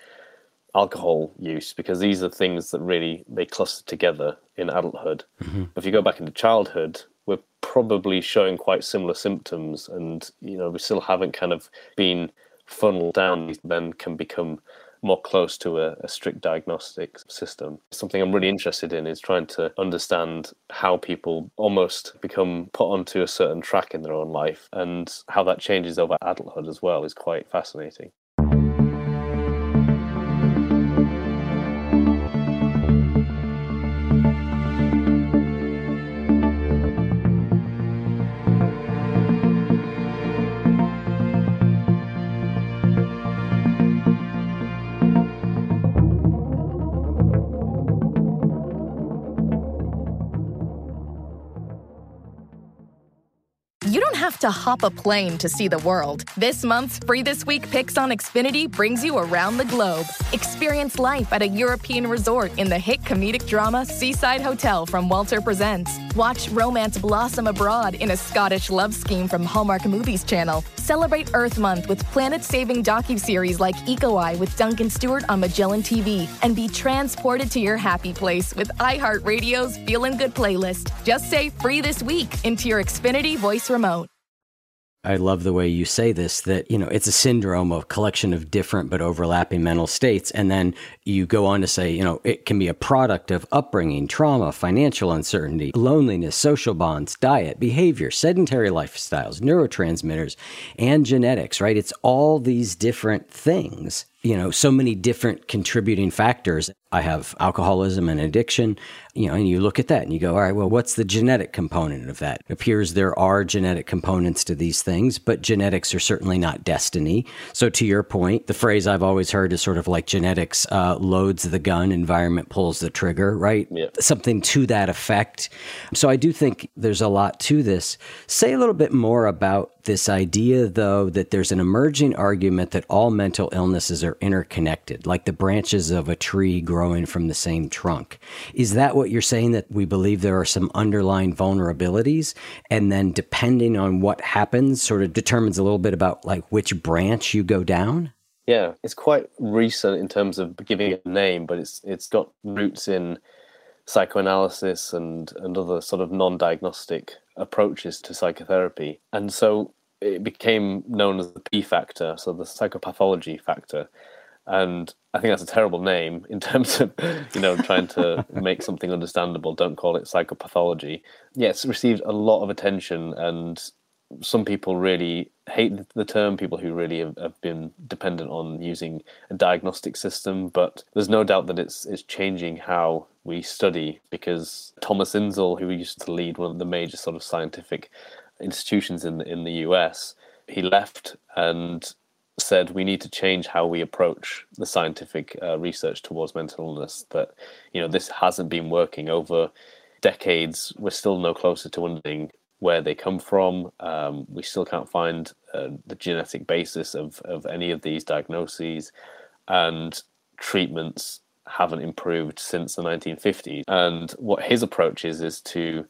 alcohol use, because these are things that really, they cluster together in adulthood. Mm-hmm. If you go back into childhood, we're probably showing quite similar symptoms, and, you know, we still haven't kind of been funneled down, then can become more close to a, a strict diagnostic system. Something I'm really interested in is trying to understand how people almost become put onto a certain track in their own life, and how that changes over adulthood as well is quite fascinating. To hop a plane to see the world. This month's Free This Week Picks on Xfinity brings you around the globe. Experience life at a European resort in the hit comedic drama Seaside Hotel from Walter Presents. Watch romance blossom abroad in a Scottish love scheme from Hallmark Movies Channel. Celebrate Earth Month with planet-saving docuseries like Eco Eye with Duncan Stewart on Magellan T V. And be transported to your happy place with iHeartRadio's Feelin' Good playlist. Just say Free This Week into your Xfinity voice remote. I love the way you say this, that, you know, it's a syndrome of collection of different but overlapping mental states. And then you go on to say, you know, it can be a product of upbringing, trauma, financial uncertainty, loneliness, social bonds, diet, behavior, sedentary lifestyles, neurotransmitters, and genetics, right? It's all these different things, you know, so many different contributing factors. I have alcoholism and addiction, you know, and you look at that and you go, all right, well, what's the genetic component of that? It appears there are genetic components to these things, but genetics are certainly not destiny. So to your point, the phrase I've always heard is sort of like genetics uh, loads the gun, environment pulls the trigger, right? Yeah. Something to that effect. So I do think there's a lot to this. Say a little bit more about this idea, though, that there's an emerging argument that all mental illnesses are interconnected, like the branches of a tree growing from the same trunk. Is that what you're saying, that we believe there are some underlying vulnerabilities, and then depending on what happens sort of determines a little bit about like which branch you go down? Yeah, it's quite recent in terms of giving it a name, but it's it's got roots in psychoanalysis and, and other sort of non-diagnostic approaches to psychotherapy. And so it became known as the P factor, so the psychopathology factor. And I think that's a terrible name in terms of, you know, trying to make something understandable. Don't call it psychopathology. Yeah, it's received a lot of attention, and some people really hate the term, people who really have, have been dependent on using a diagnostic system. But there's no doubt that it's it's changing how we study, because Thomas Inzel, who used to lead one of the major sort of scientific institutions in the, in the U S, he left and said we need to change how we approach the scientific uh, research towards mental illness. That, you know, this hasn't been working over decades. We're still no closer to understanding where they come from. Um, we still can't find uh, the genetic basis of, of any of these diagnoses, and treatments haven't improved since the nineteen fifties. And what his approach is, is to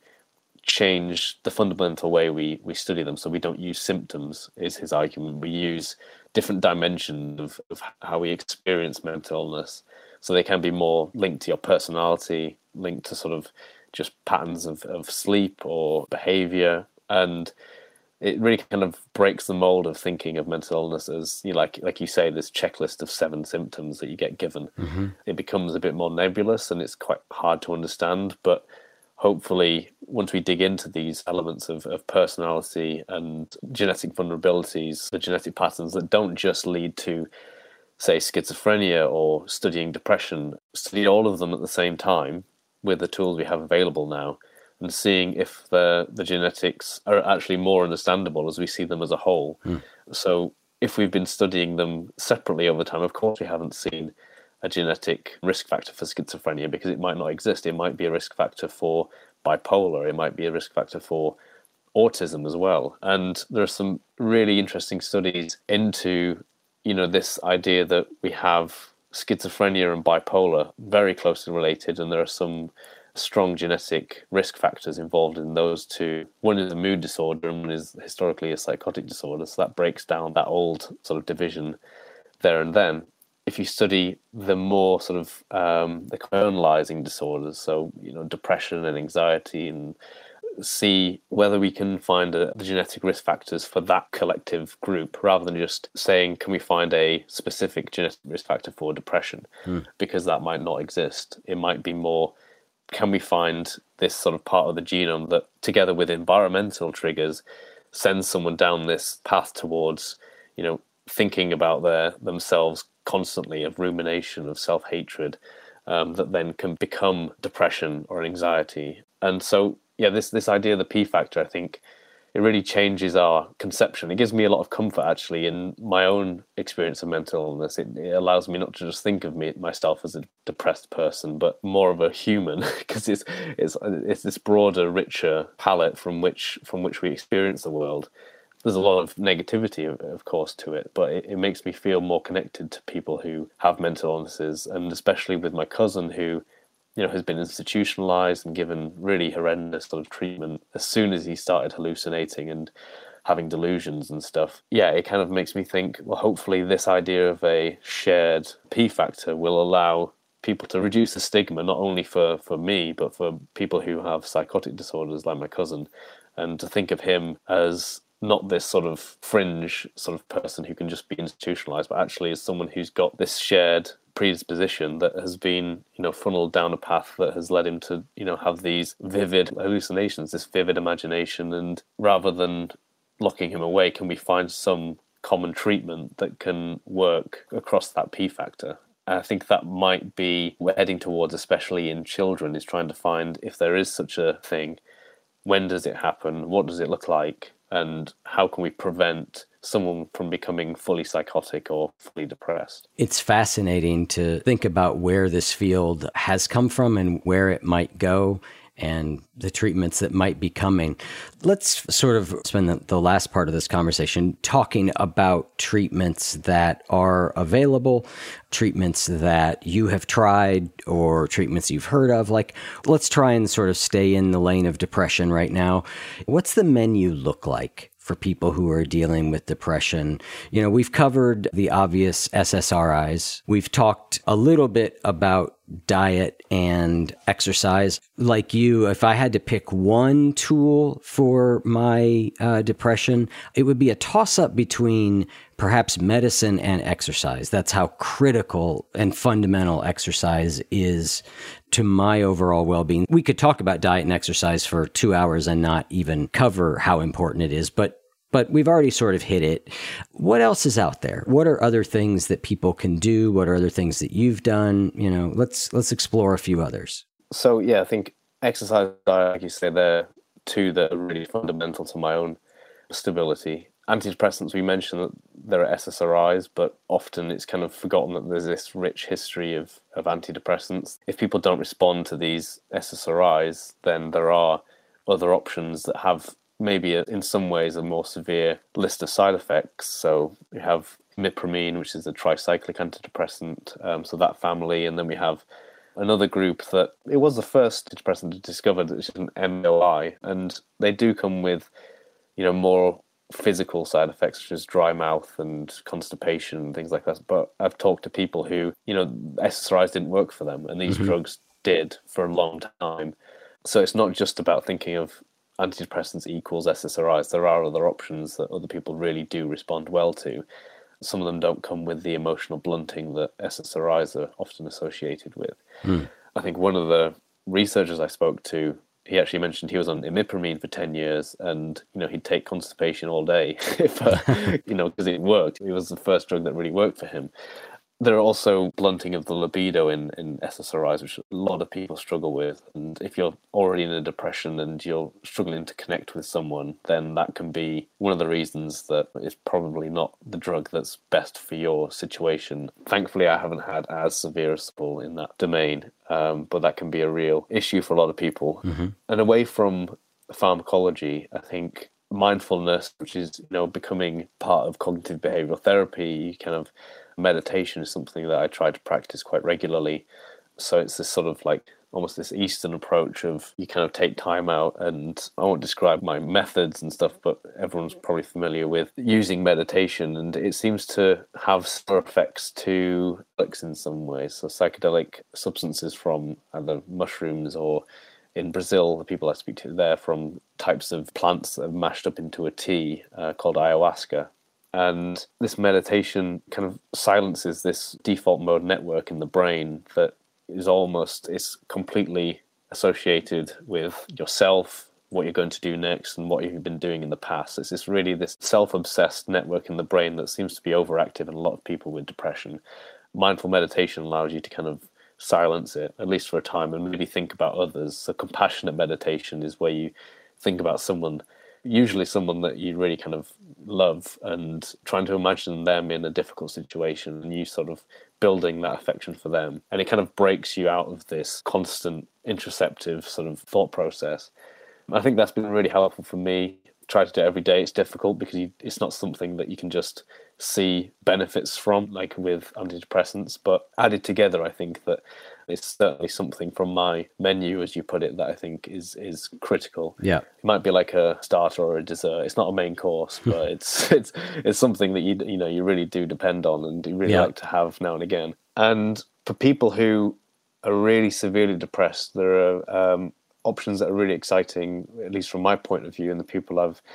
change the fundamental way we, we study them. So we don't use symptoms, is his argument. We use different dimensions of, of how we experience mental illness. So they can be more linked to your personality, linked to sort of just patterns of, of sleep or behavior. And it really kind of breaks the mold of thinking of mental illness as, you know, like like you say, this checklist of seven symptoms that you get given. Mm-hmm. It becomes a bit more nebulous and it's quite hard to understand. But hopefully, once we dig into these elements of, of personality and genetic vulnerabilities, the genetic patterns that don't just lead to, say, schizophrenia or studying depression, study all of them at the same time with the tools we have available now, and seeing if the the genetics are actually more understandable as we see them as a whole. Mm. So if we've been studying them separately over time, of course we haven't seen a genetic risk factor for schizophrenia, because it might not exist. It might be a risk factor for bipolar. It might be a risk factor for autism as well. And there are some really interesting studies into, you know, this idea that we have schizophrenia and bipolar very closely related, and there are some strong genetic risk factors involved in those two. One is a mood disorder and one is historically a psychotic disorder. So that breaks down that old sort of division there and then. If you study the more sort of um, the internalizing disorders, so, you know, depression and anxiety, and see whether we can find a, the genetic risk factors for that collective group, rather than just saying, can we find a specific genetic risk factor for depression? Mm. Because that might not exist. It might be more, can we find this sort of part of the genome that, together with environmental triggers, sends someone down this path towards, you know, thinking about their themselves constantly, of rumination, of self-hatred, um, that then can become depression or anxiety. And so, yeah, this this idea of the P factor, I think it really changes our conception. It gives me a lot of comfort, actually, in my own experience of mental illness. It, it allows me not to just think of me myself as a depressed person, but more of a human, because it's it's it's this broader, richer palette from which from which we experience the world. There's a lot of negativity, of course, to it, but it, it makes me feel more connected to people who have mental illnesses, and especially with my cousin, who, you know, has been institutionalized and given really horrendous sort of treatment as soon as he started hallucinating and having delusions and stuff. Yeah, it kind of makes me think, well, hopefully this idea of a shared P factor will allow people to reduce the stigma, not only for, for me, but for people who have psychotic disorders like my cousin, and to think of him as not this sort of fringe sort of person who can just be institutionalized, but actually is someone who's got this shared predisposition that has been, you know, funneled down a path that has led him to, you know, have these vivid hallucinations, this vivid imagination. And rather than locking him away, can we find some common treatment that can work across that P factor? I think that might be we're heading towards, especially in children, is trying to find if there is such a thing, when does it happen, what does it look like, and how can we prevent someone from becoming fully psychotic or fully depressed? It's fascinating to think about where this field has come from and where it might go, and the treatments that might be coming. Let's sort of spend the, the last part of this conversation talking about treatments that are available, treatments that you have tried or treatments you've heard of. Like, let's try and sort of stay in the lane of depression right now. What's the menu look like for people who are dealing with depression? You know, we've covered the obvious S S R Is. We've talked a little bit about diet and exercise. Like you, if I had to pick one tool for my uh, depression, it would be a toss-up between perhaps medicine and exercise. That's how critical and fundamental exercise is to my overall well-being. We could talk about diet and exercise for two hours and not even cover how important it is, but But we've already sort of hit it. What else is out there? What are other things that people can do? What are other things that you've done? You know, let's let's explore a few others. So yeah, I think exercise, like you say, they're two that are really fundamental to my own stability. Antidepressants, we mentioned that there are S S R Is, but often it's kind of forgotten that there's this rich history of, of antidepressants. If people don't respond to these S S R Is, then there are other options that have maybe a, in some ways a more severe list of side effects. So we have imipramine, which is a tricyclic antidepressant, um, so that family, and then we have another group that it was the first antidepressant discovered, which is an M O I, and they do come with, you know, more physical side effects such as dry mouth and constipation and things like that. But I've talked to people who, you know, S S R Is didn't work for them, and these mm-hmm. drugs did for a long time. So it's not just about thinking of antidepressants equals S S R Is. There are other options that other people really do respond well to. Some of them don't come with the emotional blunting that S S R Is are often associated with. Mm. I think one of the researchers I spoke to, he actually mentioned he was on imipramine for ten years, and you know he'd take constipation all day if uh, you know because it worked. It was the first drug that really worked for him. There are also blunting of the libido in, in S S R Is, which a lot of people struggle with. And if you're already in a depression and you're struggling to connect with someone, then that can be one of the reasons that it's probably not the drug that's best for your situation. Thankfully, I haven't had as severe a spill in that domain, um, but that can be a real issue for a lot of people. Mm-hmm. And away from pharmacology, I think mindfulness, which is, you know, becoming part of cognitive behavioral therapy, kind of meditation is something that I try to practice quite regularly. So it's this sort of like almost this Eastern approach of you kind of take time out, and I won't describe my methods and stuff, but everyone's probably familiar with using meditation, and it seems to have similar effects to psychedelics in some ways. So psychedelic substances from either mushrooms or in Brazil, the people I speak to there, from types of plants that are mashed up into a tea uh, called ayahuasca. And this meditation kind of silences this default mode network in the brain that is almost, it's completely associated with yourself, what you're going to do next, and what you've been doing in the past. It's this really this self-obsessed network in the brain that seems to be overactive in a lot of people with depression. Mindful meditation allows you to kind of silence it, at least for a time, and really think about others. So compassionate meditation is where you think about someone, usually someone that you really kind of love, and trying to imagine them in a difficult situation, and you sort of building that affection for them. And it kind of breaks you out of this constant introspective sort of thought process. I think that's been really helpful for me. Try to do it every day. It's difficult because you, it's not something that you can just see benefits from, like with antidepressants, but added together, I think that it's certainly something from my menu, as you put it, that I think is is critical. Yeah, it might be like a starter or a dessert. It's not a main course, but it's it's it's something that you you know you really do depend on and you really yeah. like to have now and again. And for people who are really severely depressed, there are um, options that are really exciting, at least from my point of view, and the people I've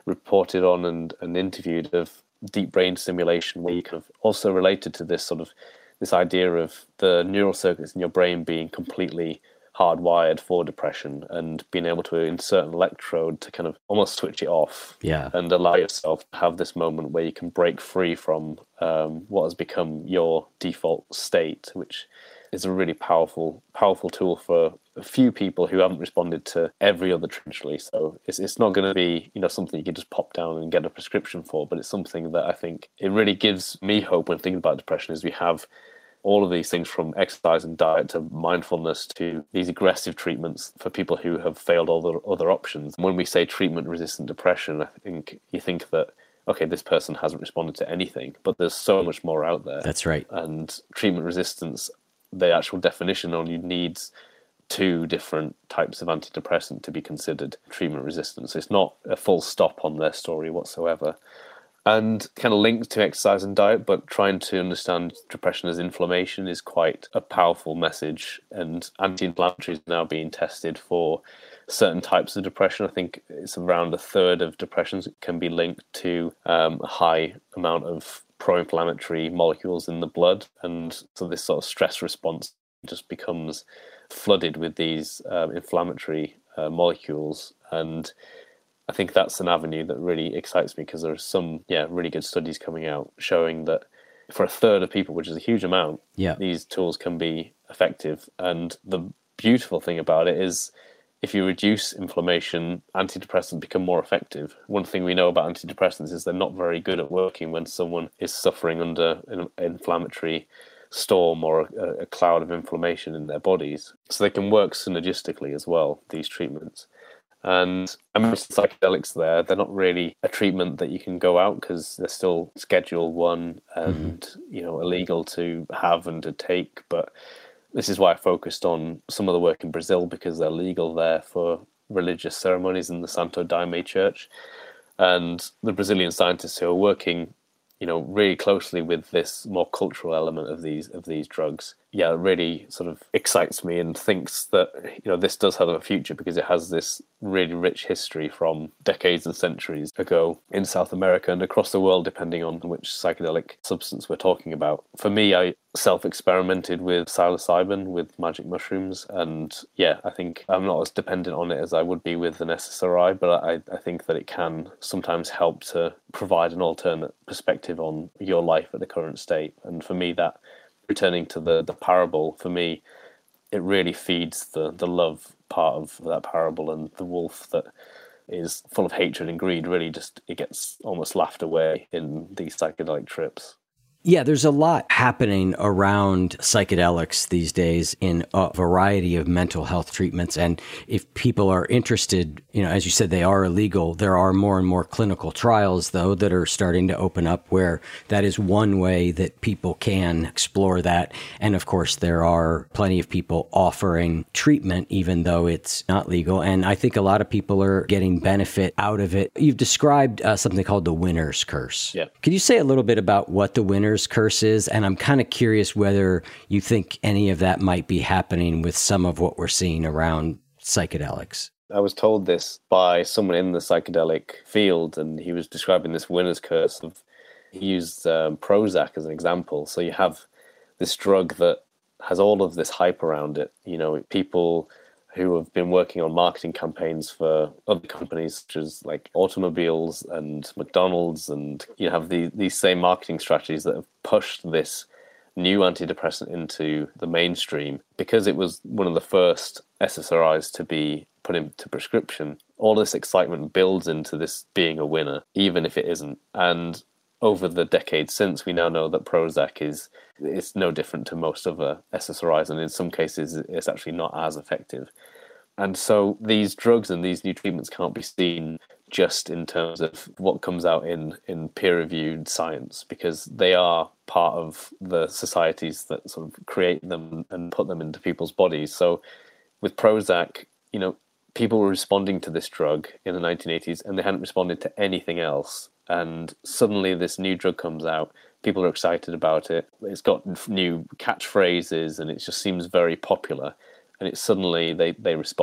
reported on and, and interviewed of deep brain stimulation, where you kind of also related to this sort of this idea of the neural circuits in your brain being completely hardwired for depression, and being able to insert an electrode to kind of almost switch it off, yeah, and allow yourself to have this moment where you can break free from um, what has become your default state, which is a really powerful, powerful tool for a few people who haven't responded to every other traditionally. So it's it's not going to be, you know, something you can just pop down and get a prescription for, but it's something that I think it really gives me hope when thinking about depression. Is we have all of these things, from exercise and diet to mindfulness to these aggressive treatments for people who have failed all the other options. When we say treatment-resistant depression, I think you think that, okay, this person hasn't responded to anything, but there's so much more out there. That's right. And treatment resistance, the actual definition only needs two different types of antidepressant to be considered treatment resistant. So it's not a full stop on their story whatsoever. And kind of linked to exercise and diet, but trying to understand depression as inflammation is quite a powerful message. And anti-inflammatories are now being tested for certain types of depression. I think it's around a third of depressions can be linked to um, a high amount of pro-inflammatory molecules in the blood. And so this sort of stress response just becomes flooded with these um, inflammatory uh, molecules. And I think that's an avenue that really excites me, because there are some, yeah, really good studies coming out showing that for a third of people, which is a huge amount, yeah, these tools can be effective. And the beautiful thing about it is, if you reduce inflammation, antidepressants become more effective. One thing we know about antidepressants is they're not very good at working when someone is suffering under an inflammatory storm or a, a cloud of inflammation in their bodies. So they can work synergistically as well, these treatments. And I mentioned psychedelics there. They're not really a treatment that you can go out, because they're still Schedule One and mm-hmm. you know, illegal to have and to take. But this is why I focused on some of the work in Brazil, because they're legal there for religious ceremonies in the Santo Daime Church. And the Brazilian scientists who are working, you know, really closely with this more cultural element of these of these drugs, yeah, it really sort of excites me, and thinks that, you know, this does have a future, because it has this really rich history from decades and centuries ago in South America and across the world, depending on which psychedelic substance we're talking about. For me, I self-experimented with psilocybin, with magic mushrooms, and yeah, I think I'm not as dependent on it as I would be with an S S R I, but I, I think that it can sometimes help to provide an alternate perspective on your life at the current state. And for me, that returning to the, the parable, for me, it really feeds the, the love part of that parable, and the wolf that is full of hatred and greed really just, it gets almost laughed away in these psychedelic trips. Yeah, there's a lot happening around psychedelics these days in a variety of mental health treatments. And if people are interested, you know, as you said, they are illegal. There are more and more clinical trials, though, that are starting to open up, where that is one way that people can explore that. And of course, there are plenty of people offering treatment, even though it's not legal. And I think a lot of people are getting benefit out of it. You've described uh, something called the winner's curse. Yeah. Could you say a little bit about what the winner's curse is? And I'm kind of curious whether you think any of that might be happening with some of what we're seeing around psychedelics. I was told this by someone in the psychedelic field, and he was describing this winner's curse of, he used um, Prozac as an example. So you have this drug that has all of this hype around it. You know, people who have been working on marketing campaigns for other companies, such as like automobiles and McDonald's, and you have the, these same marketing strategies that have pushed this new antidepressant into the mainstream. Because it was one of the first S S R Is to be put into prescription, all this excitement builds into this being a winner, even if it isn't. And over the decades since, we now know that Prozac is it's no different to most other S S R Is, and in some cases it's actually not as effective. And so these drugs and these new treatments can't be seen just in terms of what comes out in, in peer-reviewed science, because they are part of the societies that sort of create them and put them into people's bodies. So with Prozac, you know, people were responding to this drug in the nineteen eighties and they hadn't responded to anything else. And suddenly this new drug comes out, people are excited about it, it's got new catchphrases, and it just seems very popular. And it's suddenly they, they respond.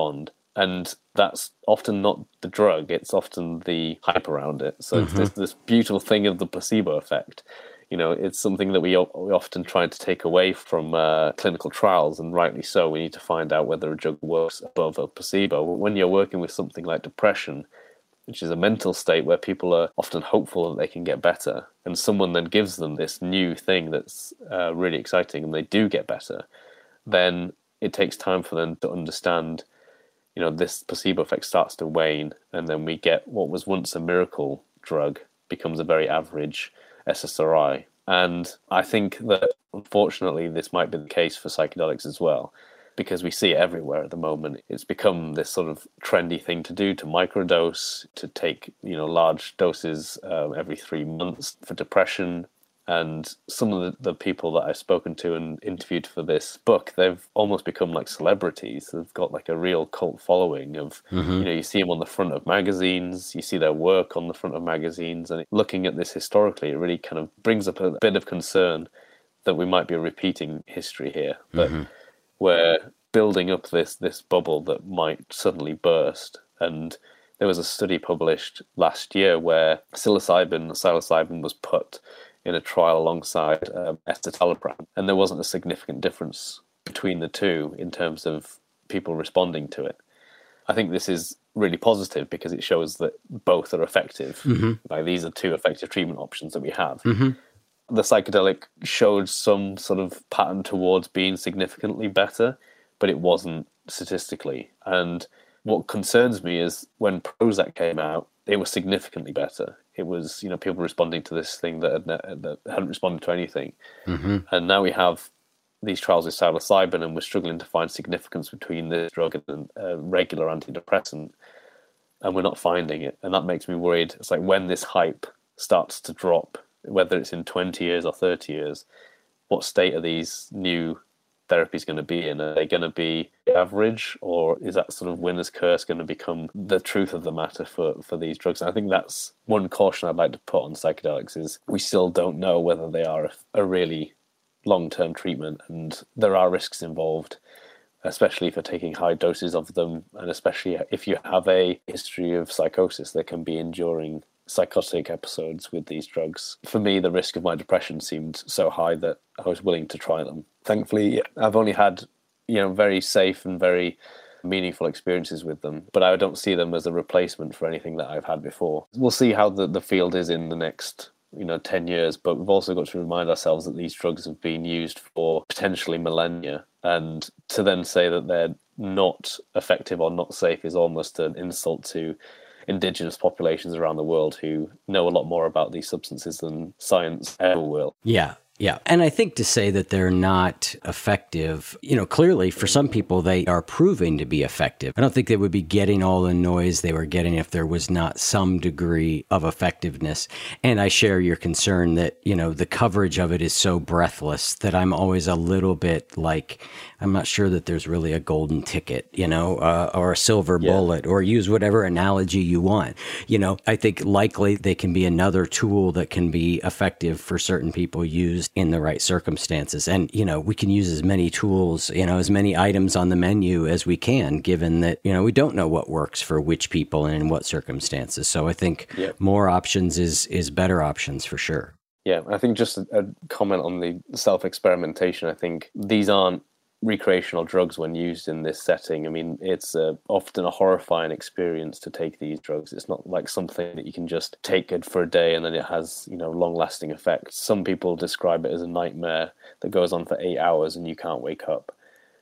And that's often not the drug, it's often the hype around it. So mm-hmm. there's this beautiful thing of the placebo effect. You know, it's something that we, o- we often try to take away from uh, clinical trials, and rightly so. We need to find out whether a drug works above a placebo. When you're working with something like depression, which is a mental state where people are often hopeful that they can get better, and someone then gives them this new thing that's uh, really exciting and they do get better, then it takes time for them to understand, you know, this placebo effect starts to wane, and then we get what was once a miracle drug becomes a very average S S R I. And I think that unfortunately this might be the case for psychedelics as well, because we see it everywhere at the moment. It's become this sort of trendy thing to do, to microdose, to take, you know, large doses uh, every three months for depression. And some of the, the people that I've spoken to and interviewed for this book, they've almost become like celebrities. They've got like a real cult following of, mm-hmm. you know, you see them on the front of magazines, you see their work on the front of magazines. And looking at this historically, it really kind of brings up a bit of concern that we might be repeating history here. That mm-hmm. we're building up this this bubble that might suddenly burst. And there was a study published last year where psilocybin, psilocybin was put in a trial alongside um, escitalopram, and there wasn't a significant difference between the two in terms of people responding to it. I think this is really positive because it shows that both are effective. Mm-hmm. Like, these are two effective treatment options that we have. Mm-hmm. The psychedelic showed some sort of pattern towards being significantly better, but it wasn't statistically. And what concerns me is when Prozac came out, it was significantly better. It was, you know, people responding to this thing that, had, that hadn't responded to anything. Mm-hmm. And now we have these trials with psilocybin, and we're struggling to find significance between this drug and a regular antidepressant, and we're not finding it. And that makes me worried. It's like when this hype starts to drop, whether it's in twenty years or thirty years, what state are these new therapies going to be in? Are they going to be average, or is that sort of winner's curse going to become the truth of the matter for, for these drugs? And I think that's one caution I'd like to put on psychedelics, is we still don't know whether they are a, a really long-term treatment, and there are risks involved, especially for taking high doses of them, and especially if you have a history of psychosis, there can be enduring psychotic episodes with these drugs. For me, the risk of my depression seemed so high that I was willing to try them. Thankfully, I've only had, you know, very safe and very meaningful experiences with them, but I don't see them as a replacement for anything that I've had before. We'll see how the, the field is in the next, you know, ten years, but we've also got to remind ourselves that these drugs have been used for potentially millennia, and to then say that they're not effective or not safe is almost an insult to indigenous populations around the world who know a lot more about these substances than science ever will. Yeah. Yeah. And I think to say that they're not effective, you know, clearly for some people, they are proving to be effective. I don't think they would be getting all the noise they were getting if there was not some degree of effectiveness. And I share your concern that, you know, the coverage of it is so breathless that I'm always a little bit like, I'm not sure that there's really a golden ticket, you know, uh, or a silver yeah. bullet, or use whatever analogy you want. You know, I think likely they can be another tool that can be effective for certain people used in the right circumstances. And, you know, we can use as many tools, you know, as many items on the menu as we can, given that, you know, we don't know what works for which people and in what circumstances. So I think yeah. more options is is better options for sure. Yeah, I think just a, a comment on the self-experimentation. I think these aren't recreational drugs when used in this setting. I mean, it's uh, often a horrifying experience to take these drugs. It's not like something that you can just take it for a day and then it has, you know, long-lasting effects. Some people describe it as a nightmare that goes on for eight hours and you can't wake up.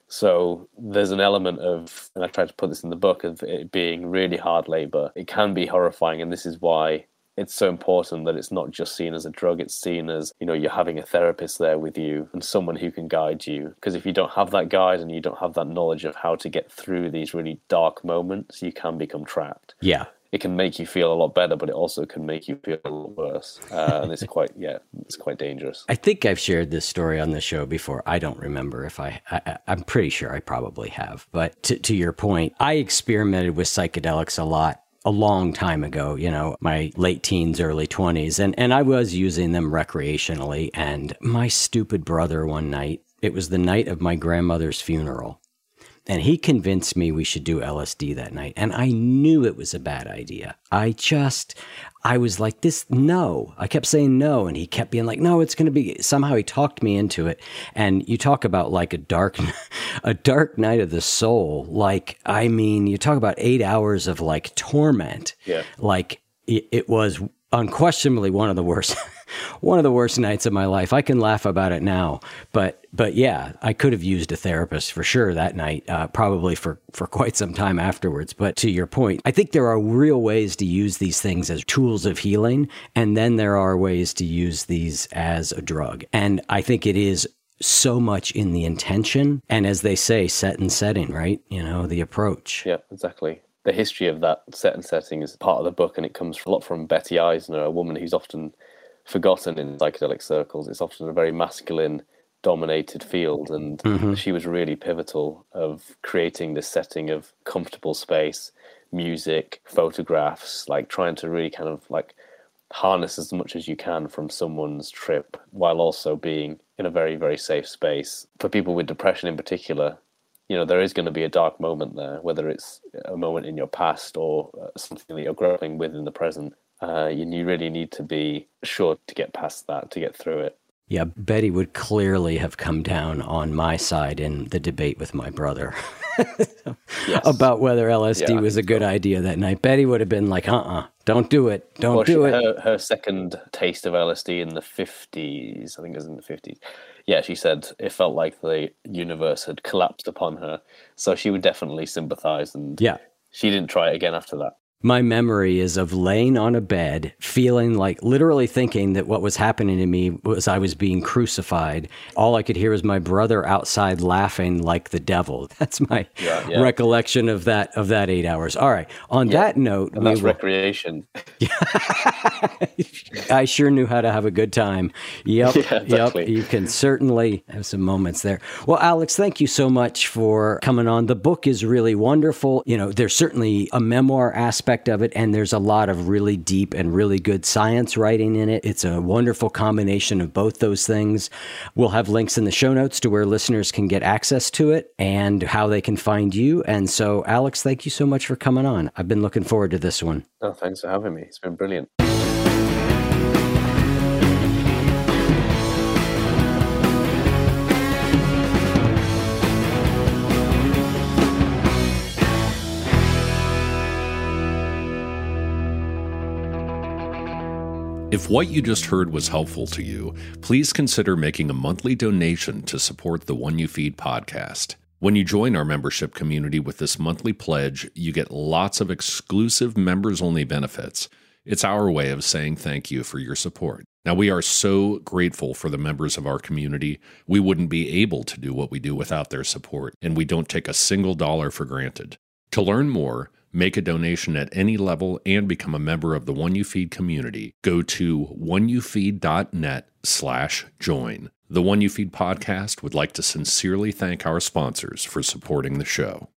So there's an element of, and I tried to put this in the book, of it being really hard labor. It can be horrifying, and this is why it's so important that it's not just seen as a drug. It's seen as, you know, you're having a therapist there with you and someone who can guide you. Because if you don't have that guide and you don't have that knowledge of how to get through these really dark moments, you can become trapped. Yeah. It can make you feel a lot better, but it also can make you feel a lot worse. Uh, and it's quite, yeah, it's quite dangerous. I think I've shared this story on the show before. I don't remember if I, I I'm pretty sure I probably have. But to, to your point, I experimented with psychedelics a lot a long time ago, you know, my late teens, early twenties. And, and I was using them recreationally. And my stupid brother one night, it was the night of my grandmother's funeral. And he convinced me we should do L S D that night. And I knew it was a bad idea. I just, I was like, this, no. I kept saying no. And he kept being like, no, it's going to be, somehow he talked me into it. And you talk about like a dark, a dark night of the soul. Like, I mean, you talk about eight hours of like torment. Yeah. Like it, it was unquestionably one of the worst, one of the worst nights of my life. I can laugh about it now, but, but yeah, I could have used a therapist for sure that night, uh, probably for, for quite some time afterwards. But to your point, I think there are real ways to use these things as tools of healing. And then there are ways to use these as a drug. And I think it is so much in the intention. And as they say, set and setting, right? You know, the approach. Yeah, exactly. The history of that set and setting is part of the book, and it comes a lot from Betty Eisner, a woman who's often forgotten in psychedelic circles. It's often a very masculine dominated field, and mm-hmm. she was really pivotal of creating this setting of comfortable space, music, photographs, like trying to really kind of like harness as much as you can from someone's trip while also being in a very, very safe space. For people with depression in particular, you know, there is going to be a dark moment there, whether it's a moment in your past or something that you're grappling with in the present. Uh, and you really need to be sure to get past that, to get through it. Yeah, Betty would clearly have come down on my side in the debate with my brother yes. about whether L S D yeah, was a good so. idea that night. Betty would have been like, uh-uh, don't do it, don't well, do she, it. Her, her second taste of L S D in the fifties, I think it was in the fifties, yeah, she said it felt like the universe had collapsed upon her. So she would definitely sympathize, and yeah. she didn't try it again after that. My memory is of laying on a bed, feeling like, literally thinking that what was happening to me was I was being crucified. All I could hear was my brother outside laughing like the devil. That's my yeah, yeah. recollection of that of that eight hours. All right. On yeah. that note, and that's we will... recreation. I sure knew how to have a good time. Yep, yeah, exactly. yep. You can certainly have some moments there. Well, Alex, thank you so much for coming on. The book is really wonderful. You know, there's certainly a memoir aspect of it, and there's a lot of really deep and really good science writing in it. It's a wonderful combination of both those things. We'll have links in the show notes to where listeners can get access to it and how they can find you. And so, Alex, thank you so much for coming on. I've been looking forward to this one. Oh, thanks for having me. It's been brilliant. If what you just heard was helpful to you, please consider making a monthly donation to support the One You Feed podcast. When you join our membership community with this monthly pledge, you get lots of exclusive members-only benefits. It's our way of saying thank you for your support. Now, we are so grateful for the members of our community. We wouldn't be able to do what we do without their support, and we don't take a single dollar for granted. To learn more, make a donation at any level, and become a member of the One You Feed community, go to oneyoufeed.net slash join. The One You Feed podcast would like to sincerely thank our sponsors for supporting the show.